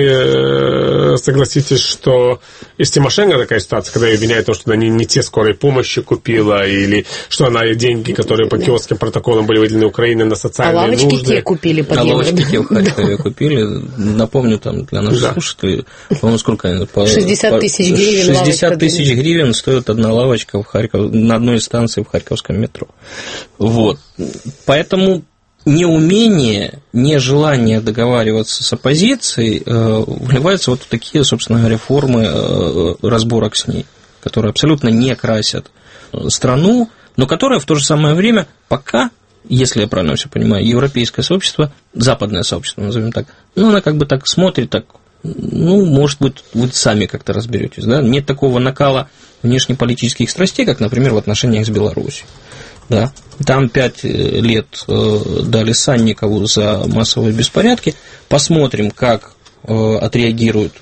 S1: стороны, согласитесь, что из Тимошенко такая ситуация, когда ее обвиняют в том, что она не, не те скорой помощи купила, или что она деньги, которые по киотским протоколам были выделены Украине на социальные нужды.
S3: А лавочки те купили под
S2: А лавочки те в Харькове купили. Напомню, там, для наших да. слушателей, по-моему, сколько они? По,
S3: шестьдесят тысяч гривен.
S2: шестьдесят тысяч гривен стоит одна лавочка в Харьков, на одной из станций в Харькове. Харьковском метро. Вот. Поэтому неумение, нежелание договариваться с оппозицией э, вливается вот в такие, собственно говоря, формы э, разборок с ней, которые абсолютно не красят страну, но которые в то же самое время пока, если я правильно все понимаю, европейское сообщество, западное сообщество, назовем так, ну, она как бы так смотрит, так, ну, может быть, вы сами как-то разберетесь, да, нет такого накала внешнеполитических страстей, как, например, в отношениях с Беларусью. Да. Там пять лет дали Санникову за массовые беспорядки. Посмотрим, как отреагирует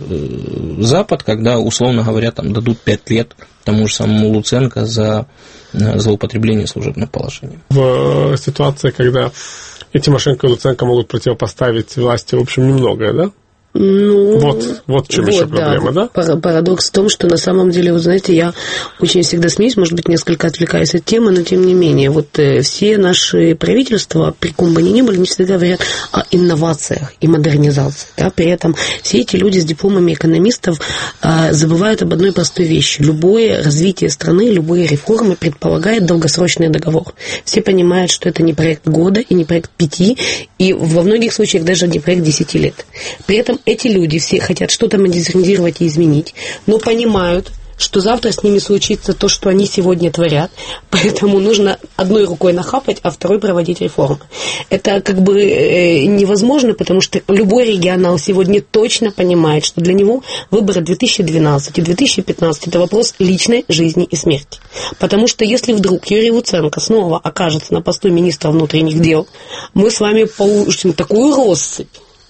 S2: Запад, когда, условно говоря, там дадут пять лет тому же самому Луценко за злоупотребление служебным положением.
S1: В ситуации, когда и Тимошенко, и Луценко могут противопоставить власти, в общем, немногое, да?
S3: Ну,
S1: вот, вот в чем вот, еще проблема, да?
S3: да? Парадокс в том, что на самом деле, вы знаете, я очень всегда смеюсь, может быть, несколько отвлекаюсь от темы, но тем не менее, вот э, все наши правительства, при ком бы они ни были, не всегда говорят о инновациях и модернизации. Да? При этом все эти люди с дипломами экономистов э, забывают об одной простой вещи. Любое развитие страны, любые реформы предполагает долгосрочный договор. Все понимают, что это не проект года и не проект пяти, и во многих случаях даже не проект десяти лет. При этом эти люди все хотят что-то модернизировать и изменить, но понимают, что завтра с ними случится то, что они сегодня творят, поэтому нужно одной рукой нахапать, а второй проводить реформы. Это как бы невозможно, потому что любой регионал сегодня точно понимает, что для него выборы две тысячи двенадцатый и две тысячи пятнадцатый это вопрос личной жизни и смерти. Потому что если вдруг Юрий Луценко снова окажется на посту министра внутренних дел, мы с вами получим такую россыпь,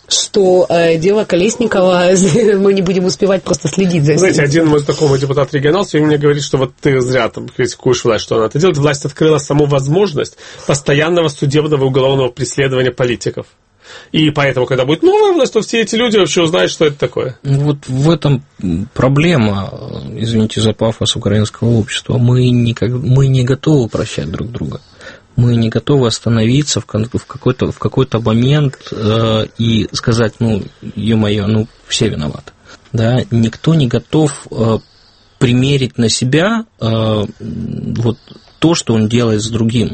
S3: что э, дело Колесникова мы не будем успевать просто следить за ним.
S1: Знаете, один мой знакомый депутат регионал все мне говорит, что вот ты зря там критикуешь власть, что она это делает. Власть открыла саму возможность постоянного судебного и уголовного преследования политиков. и поэтому, когда будет новая власть, то все эти люди вообще узнают, что это такое.
S2: Вот в этом проблема, извините за пафос украинского общества, мы, никак, мы не готовы прощать друг друга. Мы не готовы остановиться в какой-то, в какой-то момент э, и сказать, ну, ё-моё, ну, все виноваты. Да? Никто не готов э, примерить на себя э, вот то, что он делает с другим.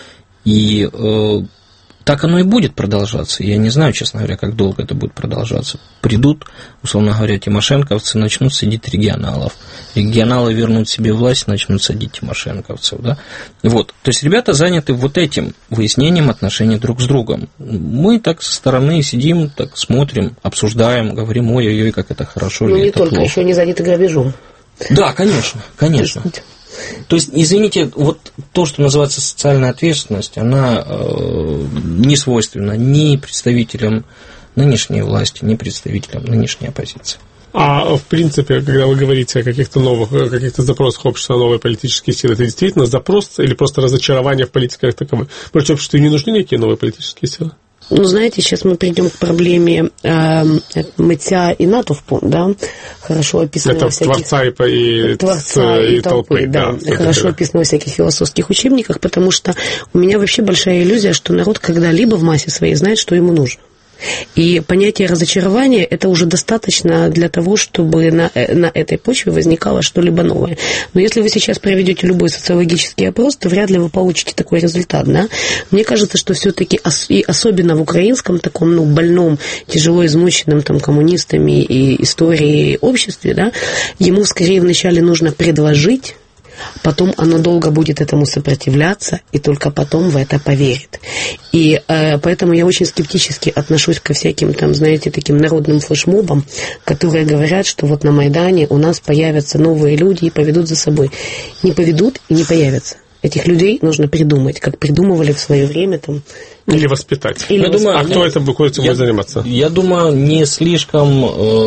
S2: И э, так оно и будет продолжаться. Я не знаю, честно говоря, как долго это будет продолжаться. Придут, условно говоря, тимошенковцы, начнут садить регионалов. Регионалы вернут себе власть, начнут садить тимошенковцев. Да? Вот. То есть ребята заняты вот этим выяснением отношений друг с другом. Мы так со стороны сидим, так смотрим, обсуждаем, говорим, ой-ой-ой, как это хорошо,
S3: ну,
S2: или
S3: не
S2: это
S3: только,
S2: плохо.
S3: еще не заняты грабежом.
S2: Да, конечно, конечно. То есть, извините, вот то, что называется социальная ответственность, она э, не свойственна ни представителям нынешней власти, ни представителям нынешней оппозиции.
S1: А в принципе, когда вы говорите о каких-то новых, о каких-то запросах общества, новой политические силы, это действительно запрос или просто разочарование в политике как таковой? Может, обществу не нужны никакие новые политические силы?
S3: Ну, знаете, сейчас мы перейдем к проблеме э, мытья и натовпу, да, хорошо описано
S1: это
S3: во всяких...
S1: Творца и, и,
S3: Творца и, и толпы, толпы, да, да хорошо описано во всяких философских учебниках, потому что у меня вообще большая иллюзия, что народ когда-либо в массе своей знает, что ему нужно. И понятие разочарования – это уже достаточно для того, чтобы на, на этой почве возникало что-либо новое. Но если вы сейчас проведете любой социологический опрос, то вряд ли вы получите такой результат. Да? Мне кажется, что все-таки, и особенно в украинском таком ну, больном, тяжело измученном там, коммунистами и историей обществе, да, ему скорее вначале нужно предложить, потом оно долго будет этому сопротивляться, и только потом в это поверит. И э, поэтому я очень скептически отношусь ко всяким, там, знаете, таким народным флешмобам, которые говорят, что вот на Майдане у нас появятся новые люди и поведут за собой. Не поведут и не появятся. Этих людей нужно придумать, как придумывали в свое время там.
S1: Или воспитать.
S3: Или
S1: я
S3: воспитать.
S1: Думаю, а кто это будет
S2: я,
S1: заниматься?
S2: Я думаю, не слишком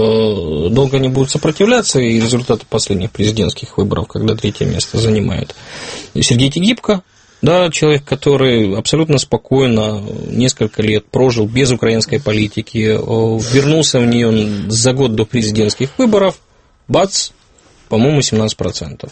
S2: э, долго не будут сопротивляться, и результаты последних президентских выборов, когда третье место занимает Сергей Тегибко, да, человек, который абсолютно спокойно несколько лет прожил без украинской политики, э, вернулся в нее за год до президентских выборов, бац, по-моему, семнадцать процентов.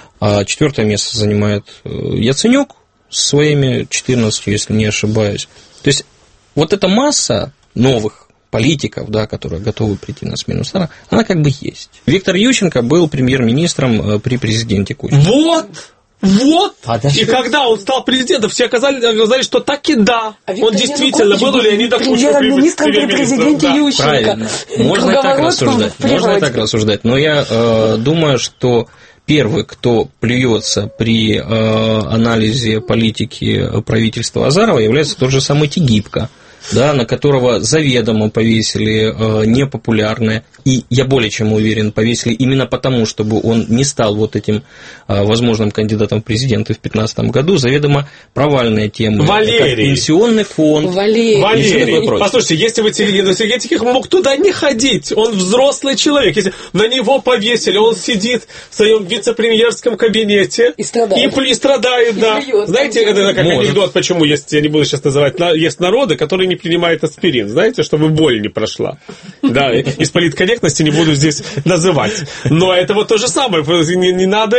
S2: А четвертое место занимает Яценюк с своими четырнадцатью, если не ошибаюсь. То есть вот эта масса новых политиков, да, которые готовы прийти на смену стара, она как бы есть. Виктор Ющенко был премьер-министром при президенте Кучме.
S1: Вот! Вот!
S3: Подожди.
S1: И когда он стал президентом, все оказались, оказались, что так и да.
S3: А
S1: он действительно был у Леонида Кучмы
S3: премьер-министром при президенте
S1: да.
S3: Ющенко.
S2: Правильно. Можно и так рассуждать. Можно и так рассуждать. Но я э, думаю, что первый, кто плюется при э, анализе политики правительства Азарова, является тот же самый Тегибко, да, на которого заведомо повесили э, непопулярное, и я более чем уверен, повесили именно потому, чтобы он не стал вот этим э, возможным кандидатом в президенты в две тысячи пятнадцатом году, заведомо провальные темы,
S1: Валерий.
S2: как пенсионный фонд.
S3: Валерий.
S1: Валерий. Послушайте, если вы Сергей Сергеевич мог туда не ходить, он взрослый человек, если на него повесили, он сидит в своем вице-премьерском кабинете
S3: и страдает,
S1: и, и страдает, и да. Смеется. Знаете, это как
S2: Может.
S1: анекдот, почему есть, я не буду сейчас называть, есть народы, которые не принимают аспирин, знаете, чтобы боль не прошла. Да, из политкорректности не буду здесь называть. Но это вот то же самое, не, не надо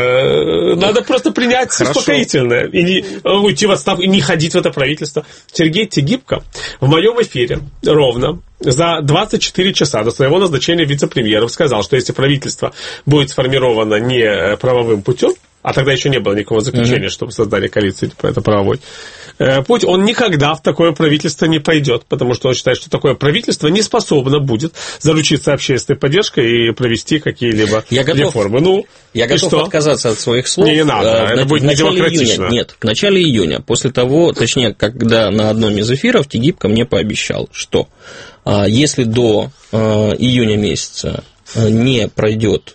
S1: это, надо просто принять
S2: Хорошо.
S1: успокоительное и не уйти в отставку, и не ходить в это правительство. Сергей Тегибко в моем эфире ровно за двадцать четыре часа до своего назначения вице-премьером сказал, что если правительство будет сформировано не правовым путем, а тогда еще не было никакого заключения, mm-hmm. чтобы создали коалицию, типа это правовой путь, он никогда в такое правительство не пойдет, потому что он считает, что такое правительство не способно будет заручиться общественной поддержкой и провести какие-либо
S2: я готов,
S1: реформы. Ну,
S2: я готов
S1: что?
S2: отказаться от своих слов.
S1: Не, не надо,
S2: а,
S1: это
S2: в,
S1: будет
S2: в
S1: недемократично.
S2: Июня, нет, в начале июня, после того, точнее, когда на одном из эфиров Тегибко мне пообещал, что а, если до а, июня месяца не пройдет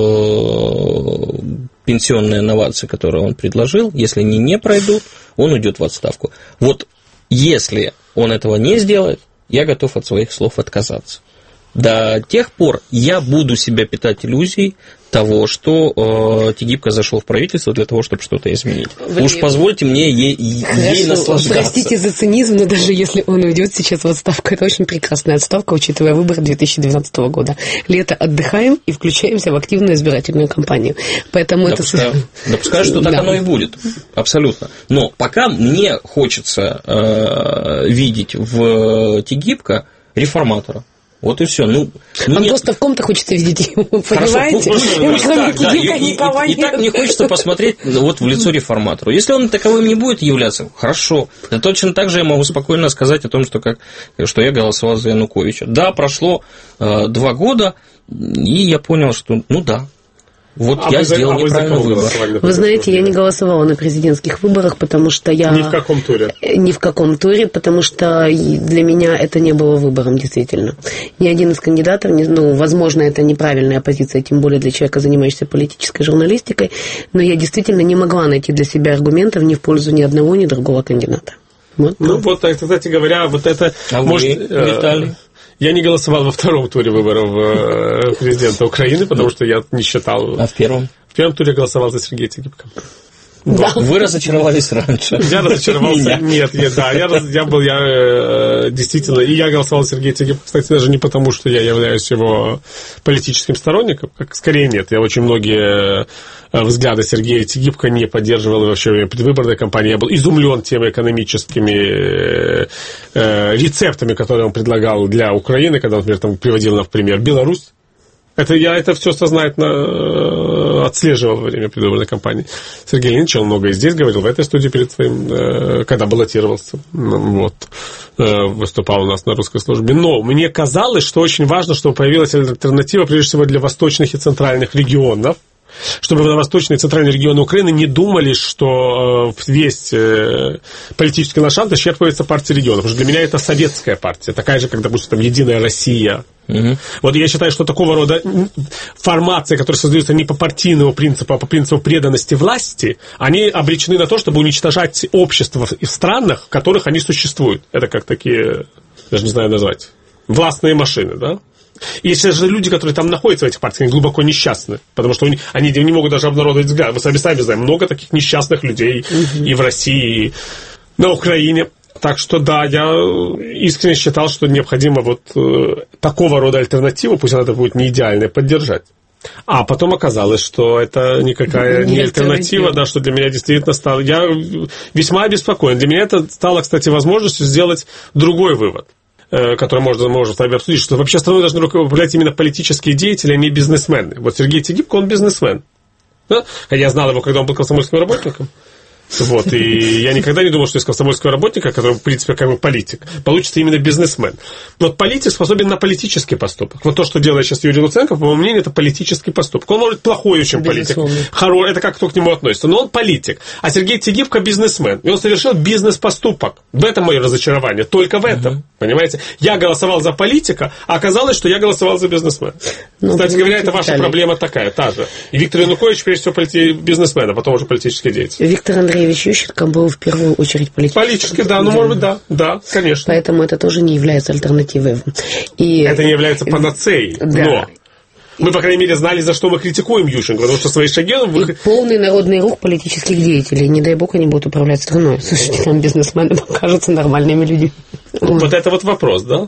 S2: пенсионные новации, которые он предложил, если они не пройдут, он уйдет в отставку. Вот если он этого не сделает, я готов от своих слов отказаться. До тех пор я буду себя питать иллюзией того, что э, Тегибко зашел в правительство для того, чтобы что-то изменить. Вы Уж позвольте мне ей, ей наслаждаться.
S3: Простите за цинизм, но даже если он уйдет сейчас в отставку, это очень прекрасная отставка, учитывая выборы две тысячи двенадцатого года. Лето отдыхаем и включаемся в активную избирательную кампанию. Поэтому
S2: допускаю,
S3: это...
S2: Допускаю, что так да. оно и будет. Абсолютно. Но пока мне хочется э, видеть в Тегибко реформатора. Вот и все. Ну,
S3: Вам нет... просто в ком-то хочется видеть его, понимаете?
S2: И так мне хочется посмотреть вот в лицо реформатору. Если он таковым не будет являться, хорошо. Да точно так же я могу спокойно сказать о том, что, как, что я голосовал за Януковича. Да, прошло э, два года, и я понял, что ну да. Вот а я сделал за, неправильный а выбор.
S3: Вы знаете, я не голосовала на президентских выборах, потому что я...
S1: Ни в каком туре.
S3: Ни в каком туре, потому что для меня это не было выбором, действительно. Ни один из кандидатов, ну, возможно, это неправильная позиция, тем более для человека, занимающегося политической журналистикой, но я действительно не могла найти для себя аргументов ни в пользу ни одного, ни другого кандидата. Вот.
S1: Ну, вот, кстати говоря, вот это...
S2: А может, вы, Виталий?
S1: Я не голосовал во втором туре выборов президента Украины, потому что я не считал...
S2: А в первом?
S1: В первом туре голосовал за Сергея Тегибко.
S2: Да. Вы разочаровались раньше.
S1: Я разочаровался. Нет, нет, да, я, я был, я э, действительно, и я голосовал за Сергея Тегибко, кстати, даже не потому, что я являюсь его политическим сторонником, как скорее нет, я очень многие взгляды Сергея Тегибко не поддерживал вообще во время предвыборной кампании, я был изумлен теми экономическими э, рецептами, которые он предлагал для Украины, когда, например, там приводил нам в пример Беларусь. Это я это все сознательно отслеживал во время предвыборной кампании. Сергей Леонидович, он много и здесь говорил, в этой студии перед своим, когда баллотировался, вот, выступал у нас на русской службе. Но мне казалось, что очень важно, чтобы появилась альтернатива, прежде всего, для восточных и центральных регионов, чтобы восточные и центральные регионы Украины не думали, что весь политический ландшафт исчерпывается партией регионов. Потому что для меня это советская партия, такая же, как, допустим, там, Единая Россия. Угу. Вот я считаю, что такого рода формации, которые создаются не по партийному принципу, а по принципу преданности власти, они обречены на то, чтобы уничтожать общество в странах, в которых они существуют. Это как такие, даже не знаю назвать, властные машины, да? Если же люди, которые там находятся в этих партиях, они глубоко несчастны, потому что они, они не могут даже обнародовать взгляд. Мы сами сами знаем, много таких несчастных людей угу. и в России, и на Украине. Так что да, я искренне считал, что необходимо вот э, такого рода альтернативу, пусть она будет не идеальная, поддержать. А потом оказалось, что это никакая не, не альтернатива, да, что для меня действительно стало... Я весьма обеспокоен. Для меня это стало, кстати, возможностью сделать другой вывод, который можно, можно с вами обсудить, что вообще страной должны руководить именно политические деятели, а не бизнесмены. Вот Сергей Тегибко, он бизнесмен. Да? Я знал его, когда он был комсомольским работником. Вот, и я никогда не думал, что из комсомольского работника, который, в принципе, как бы политик, получится именно бизнесмен. Но вот политик способен на политический поступок. Вот то, что делает сейчас Юрий Луценко, по моему мнению, это политический поступок. Он может быть плохой очень политик. Хороший, это как кто к нему относится. Но он политик. А Сергей Тегибко бизнесмен. И он совершил бизнес-поступок. В этом мое разочарование. Только в этом. Угу. Понимаете? Я голосовал за политика, а оказалось, что я голосовал за бизнесмена. Ну, кстати говоря, это ваша проблема такая, та же. И Виктор Янукович, прежде всего, полити... бизнесмен, а потом уже политический деятель.
S3: Виктор Андреевич Ющенко был в первую очередь политическим.
S1: Политически, да, ну, может быть, да, да, конечно.
S3: Поэтому это тоже не является альтернативой. И...
S1: Это не является панацеей, да. Но мы, по крайней мере, знали, за что мы критикуем Ющенко, потому что свои шаги... Он...
S3: И полный народный рух политических деятелей. Не дай бог, они будут управлять страной. Слушайте, там бизнесмены покажутся нормальными людьми.
S1: Вот, вот это вот вопрос, да?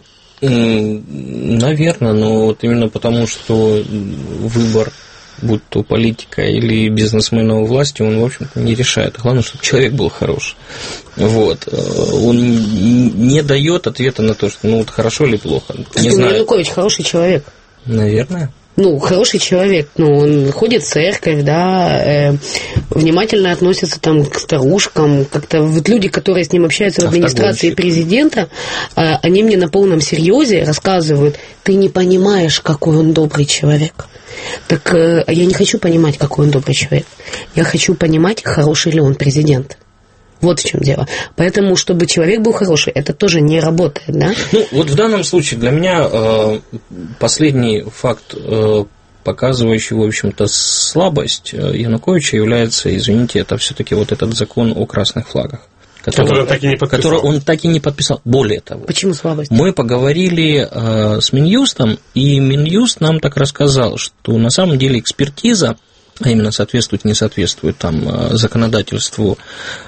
S2: Наверное, но вот именно потому, что выбор, будь то политика или бизнесмена у власти, он, в общем-то, не решает. Главное, чтобы человек был хорош. Вот. Он не дает ответа на то, что ну вот хорошо или плохо. Не знаю.
S3: Янукович хороший человек.
S2: Наверное.
S3: Ну, хороший человек, ну, он ходит в церковь, да, э, внимательно относится там к старушкам, как-то вот люди, которые с ним общаются в администрации президента, э, они мне на полном серьезе рассказывают: ты не понимаешь, какой он добрый человек. Так э, я не хочу понимать, какой он добрый человек. Я хочу понимать, хороший ли он президент. Вот в чем дело. Поэтому, чтобы человек был хороший, это тоже не работает, да?
S2: Ну, вот в данном случае для меня э, последний факт, э, показывающий, в общем-то, слабость Януковича, является, извините, это все-таки вот этот закон о красных флагах, который он так и не подписал. Который он так и не подписал. Более того.
S3: Почему слабость?
S2: Мы поговорили э, с Минюстом, и Минюст нам так рассказал, что на самом деле экспертиза, а именно соответствует, не соответствует там законодательству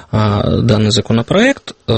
S2: э, данный законопроект, э,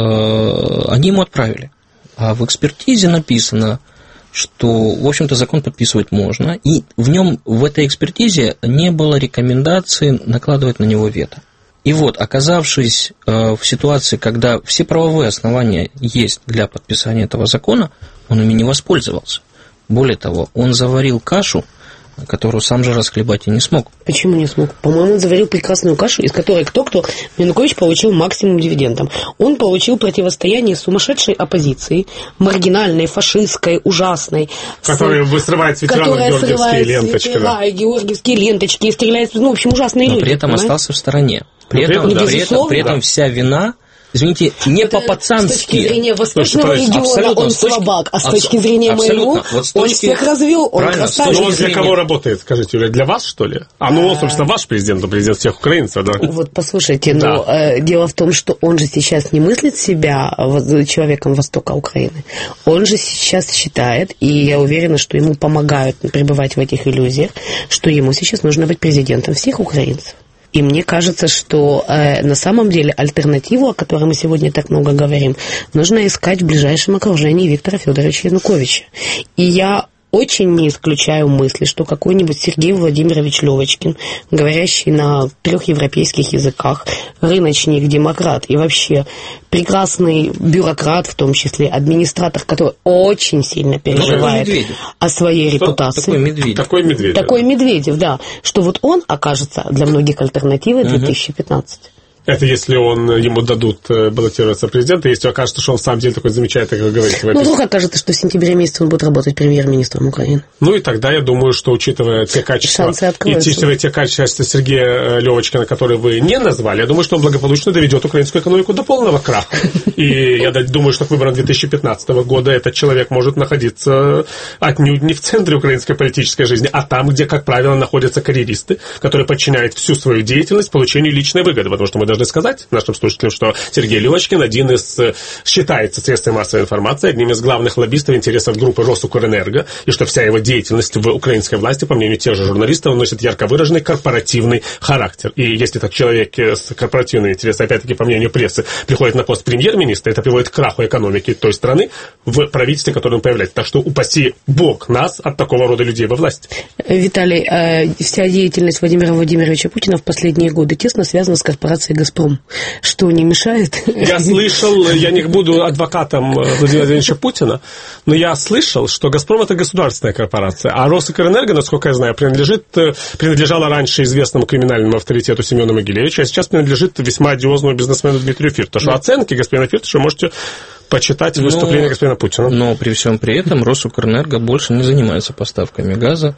S2: они ему отправили. А в экспертизе написано, что, в общем-то, закон подписывать можно, и в нем, в этой экспертизе не было рекомендации накладывать на него вето. И вот, оказавшись в ситуации, когда все правовые основания есть для подписания этого закона, он ими не воспользовался. Более того, он заварил кашу, которую сам же расхлебать и не смог.
S3: Почему не смог? По-моему, он заварил прекрасную кашу, из которой кто-кто, Янукович получил максимум дивидендов. Он получил противостояние сумасшедшей оппозиции, маргинальной, фашистской, ужасной.
S1: Которая с... срывает с ветеранов георгиевские ленточки.
S3: Да, и георгиевские ленточки, и стреляет, ну, в общем, ужасные
S2: Но
S3: люди.
S2: при этом
S3: понимаете?
S2: Остался в стороне. При, при, этом, да. при, этом, при этом вся вина... Извините, не это по-пацански.
S3: С точки зрения восточного региона он слабак, а с точки зрения моего вот он всех развел, он красавчик.
S1: Но он для кого работает, скажите, Юля, для вас, что ли? А ну, он, собственно, ваш президент, президент всех украинцев, да?
S3: Вот, послушайте, да. но э, дело в том, что он же сейчас не мыслит себя человеком Востока Украины. Он же сейчас считает, и я уверена, что ему помогают пребывать в этих иллюзиях, что ему сейчас нужно быть президентом всех украинцев. И мне кажется, что э, на самом деле альтернативу, о которой мы сегодня так много говорим, нужно искать в ближайшем окружении Виктора Федоровича Януковича. И я очень не исключаю мысли, что какой-нибудь Сергей Владимирович Левочкин, говорящий на трех европейских языках, рыночник, демократ и вообще прекрасный бюрократ, в том числе администратор, который очень сильно переживает о своей что? репутации.
S2: Такой Медведев.
S1: Такой Медведев.
S3: Такой Медведев, да. Что вот он окажется для многих альтернативой две тысячи пятнадцать.
S1: Это если он, ему дадут баллотироваться президента, если окажется, что он в самом деле такой замечательный, как вы говорите.
S3: Ну, вдруг окажется, что в сентябре месяце он будет работать премьер-министром Украины.
S1: Ну, и тогда я думаю, что, учитывая те качества, и учитывая те качества Сергея Левочкина, которые вы не назвали, я думаю, что он благополучно доведет украинскую экономику до полного краха. И я думаю, что к выборам две тысячи пятнадцатого года этот человек может находиться отнюдь не в центре украинской политической жизни, а там, где, как правило, находятся карьеристы, которые подчиняют всю свою деятельность получению личной выгоды, потому что мы должны сказать нашим слушателям, что Сергей Левочкин один из, считается средством массовой информации, одним из главных лоббистов интересов группы Росукрэнерго, и что вся его деятельность в украинской власти, по мнению тех же журналистов, носит ярко выраженный корпоративный характер. И если так человек с корпоративным интересом, опять-таки, по мнению прессы, приходит на пост премьер-министра, это приводит к краху экономики той страны в правительстве, которое он появляется. Так что упаси Бог нас от такого рода людей во власти.
S3: Виталий, вся деятельность Владимира Владимировича Путина в последние годы тесно связана с корпорацией «Газпром». Что, не мешает?
S1: Я слышал, я не буду адвокатом Владимира Владимировича Путина, но я слышал, что «Газпром» — это государственная корпорация, а «Росукрэнерго», насколько я знаю, принадлежит, принадлежала раньше известному криминальному авторитету Семену Могилевичу, а сейчас принадлежит весьма одиозному бизнесмену Дмитрию Фирташу. Да. Оценки господина Фирташа вы можете почитать выступление но, господина Путина.
S2: Но при всем при этом «Росукрэнерго» больше не занимается поставками газа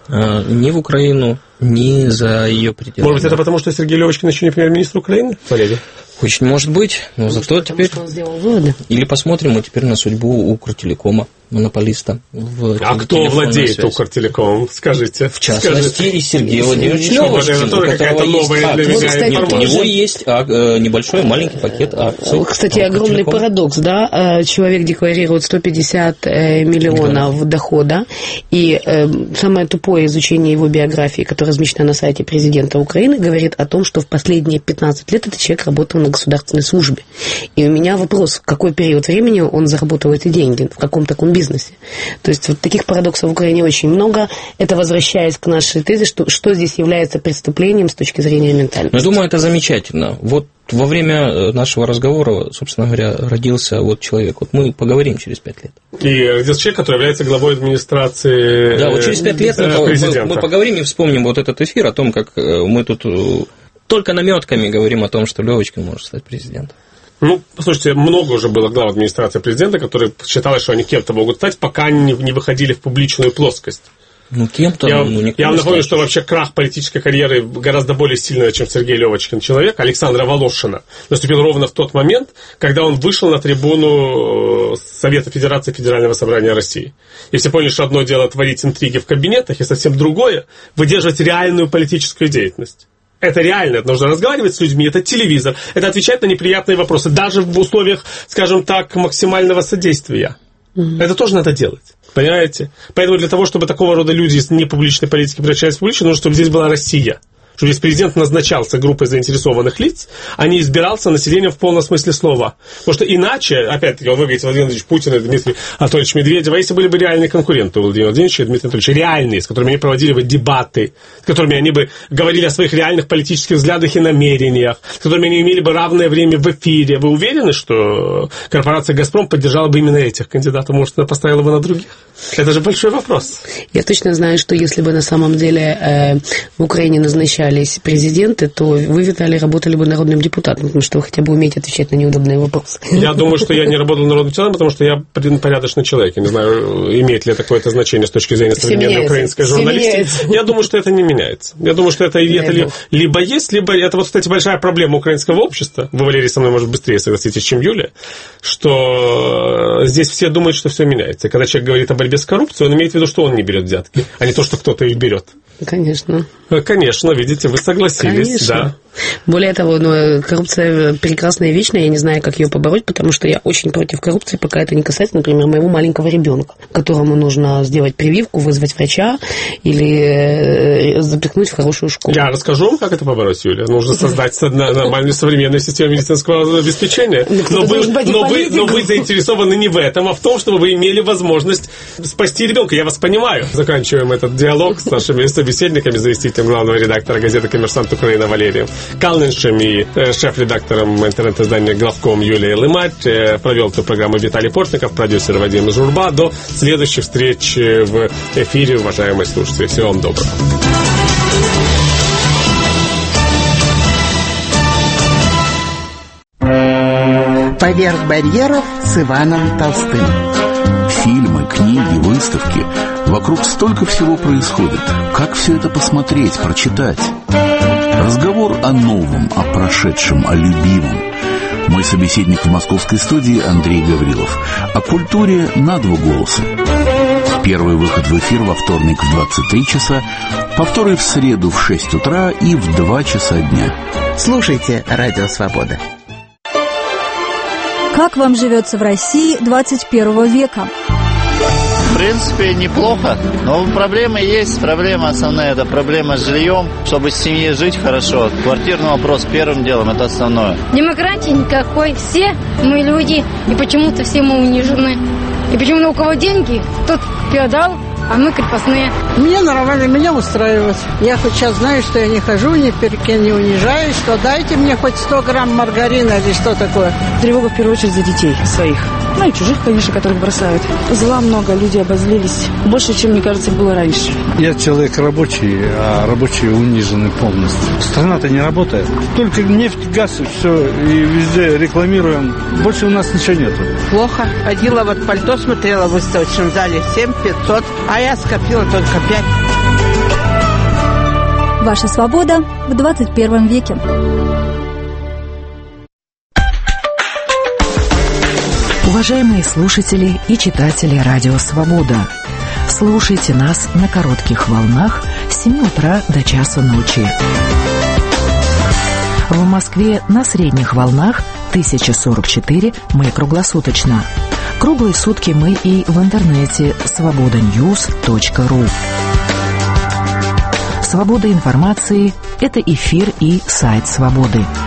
S2: ни в Украину, ни за ее пределами.
S1: Может быть, это потому, что Сергей Левочкин еще не премьер-министр Украины, Валерий?
S2: Очень может быть, но
S3: потому
S2: зато
S3: что,
S2: теперь...
S3: Он сделал выводы.
S2: Или посмотрим мы теперь на судьбу Укртелекома, монополиста. В
S1: а кто владеет Укртелекомом? Скажите.
S2: В частности,
S1: Скажите.
S2: Сергей Владимирович Левочкин.
S1: Это тоже какая-то новая для меня информация.
S2: У него есть небольшой маленький пакет акций.
S3: Кстати, огромный парадокс, да? Человек декларирует сто пятьдесят миллионов дохода, и самое тупое изучение его биографии, которое размещено на сайте президента Украины, говорит о том, что в последние пятнадцать лет этот человек работал на государственной службе. И у меня вопрос, в какой период времени он заработал эти деньги, в каком таком бизнесе. То есть вот таких парадоксов в Украине очень много. Это возвращаясь к нашей тезе, что, что здесь является преступлением с точки зрения ментальности.
S2: Я думаю, это замечательно. Вот во время нашего разговора, собственно говоря, родился вот человек. Вот мы поговорим через пять лет.
S1: И здесь человек, который является главой администрации
S2: Да, вот через пять лет мы, мы, мы поговорим и вспомним вот этот эфир о том, как мы тут только наметками говорим о том, что Левочкин может стать президентом.
S1: Ну, послушайте, много уже было глав администрации президента, которые считали, что они кем-то могут стать, пока они не выходили в публичную плоскость.
S2: Ну, кем-то,
S1: я,
S2: ну,
S1: я вам напомню, что вообще крах политической карьеры гораздо более сильный, чем Сергей Левочкин человек, Александра Волошина, наступил ровно в тот момент, когда он вышел на трибуну Совета Федерации Федерального собрания России. И все поняли, что одно дело творить интриги в кабинетах, и совсем другое — выдерживать реальную политическую деятельность. Это реально, это нужно разговаривать с людьми, это телевизор, это отвечать на неприятные вопросы, даже в условиях, скажем так, максимального содействия. Mm-hmm. Это тоже надо делать, понимаете? Поэтому для того, чтобы такого рода люди из непубличной политики превращались в публичную, нужно, чтобы здесь была Россия. Чтобы здесь президент назначался группой заинтересованных лиц, а не избирался населением в полном смысле слова. Потому что иначе, опять-таки, вы говорите, Владимир Владимирович Путин и Дмитрий Анатольевич Медведев, а если были бы реальные конкуренты у Владимира Владимировича и Дмитрия Анатольевича, реальные, с которыми они проводили бы дебаты, с которыми они бы говорили о своих реальных политических взглядах и намерениях, с которыми они имели бы равное время в эфире, вы уверены, что корпорация «Газпром» поддержала бы именно этих кандидатов? Может, она поставила бы на других? Это же большой вопрос.
S3: Я точно знаю, что если бы на самом деле э, в Украине назначали президенты, то вы, Виталий, работали бы народным депутатом, потому что вы хотя бы умеете отвечать на неудобные вопросы.
S1: Я думаю, что я не работал народным депутатом, потому что я порядочный человек. Я не знаю, имеет ли это какое-то значение с точки зрения современной украинской журналистики. Я думаю, что это не меняется. Я думаю, что это, это ли, либо есть, либо... Это вот, кстати, большая проблема украинского общества. Вы, Валерий, со мной, может, быстрее согласитесь, чем Юля, что здесь все думают, что все меняется. И когда человек говорит о борьбе с коррупцией, он имеет в виду, что он не берет взятки, а не то, что кто-то их берет.
S3: Конечно.
S1: Конечно, видите, вы согласились. Конечно. Да.
S3: Более того, ну, коррупция прекрасная и вечная, я не знаю, как ее побороть, потому что я очень против коррупции, пока это не касается, например, моего маленького ребенка, которому нужно сделать прививку, вызвать врача или запихнуть в хорошую школу.
S1: Я расскажу вам, как это побороть, Юля. Нужно создать нормальную современную систему медицинского обеспечения. Но вы, но, вы, но вы заинтересованы не в этом, а в том, чтобы вы имели возможность спасти ребенка. Я вас понимаю. Заканчиваем этот диалог с нашими собеседниками, заместителем главного редактора газеты «Коммерсант Украина» Валерием Калниншем и шеф-редактором интернет-издания «Главком» Юлией Лымать. Провел эту программу Виталий Портников, продюсер Вадим Журба. До следующих встреч в эфире, уважаемые слушатели. Всего вам доброго.
S7: «Поверх барьеров» с Иваном Толстым.
S8: Фильмы, книги, выставки. Вокруг столько всего происходит. Как все это посмотреть, прочитать? Разговор о новом, о прошедшем, о любимом. Мой собеседник в московской студии Андрей Гаврилов. О культуре на два голоса. Первый выход в эфир во вторник в двадцать три часа, повторы в среду в шесть утра и в два часа дня.
S7: Слушайте «Радио Свобода».
S6: Как вам живется в России двадцать первого века?
S9: В принципе, неплохо, но проблемы есть. Проблема основная – это проблема с жильем. Чтобы с семьей жить хорошо, квартирный вопрос первым делом – это основное.
S10: Демократии никакой. Все мы люди, и почему-то все мы унижены. И почему-то у кого деньги, тот феодал, а мы крепостные.
S11: Мне нормально, меня устраивает. Я хоть сейчас знаю, что я не хожу, ни перед кем не унижаюсь, что дайте мне хоть сто грамм маргарина или что такое.
S12: Тревога в первую очередь за детей своих. Ну и чужих, конечно, которых бросают. Зла много, люди обозлились. Больше, чем, мне кажется, было раньше.
S13: Я человек рабочий, а рабочие унижены полностью. Страна-то не работает. Только нефть, газ и все, и везде рекламируем. Больше у нас ничего нету.
S11: Плохо. Ходила, вот пальто смотрела в выставочном зале, семь пятьсот, а я скопила только пять.
S6: Ваша свобода в двадцать первом веке.
S14: Уважаемые слушатели и читатели «Радио Свобода», слушайте нас на коротких волнах с семи утра до часу ночи. В Москве на средних волнах тысяча сорок четыре мы круглосуточно. Круглые сутки мы и в интернете свобода ньюс точка ру. Свобода информации – это эфир и сайт «Свободы».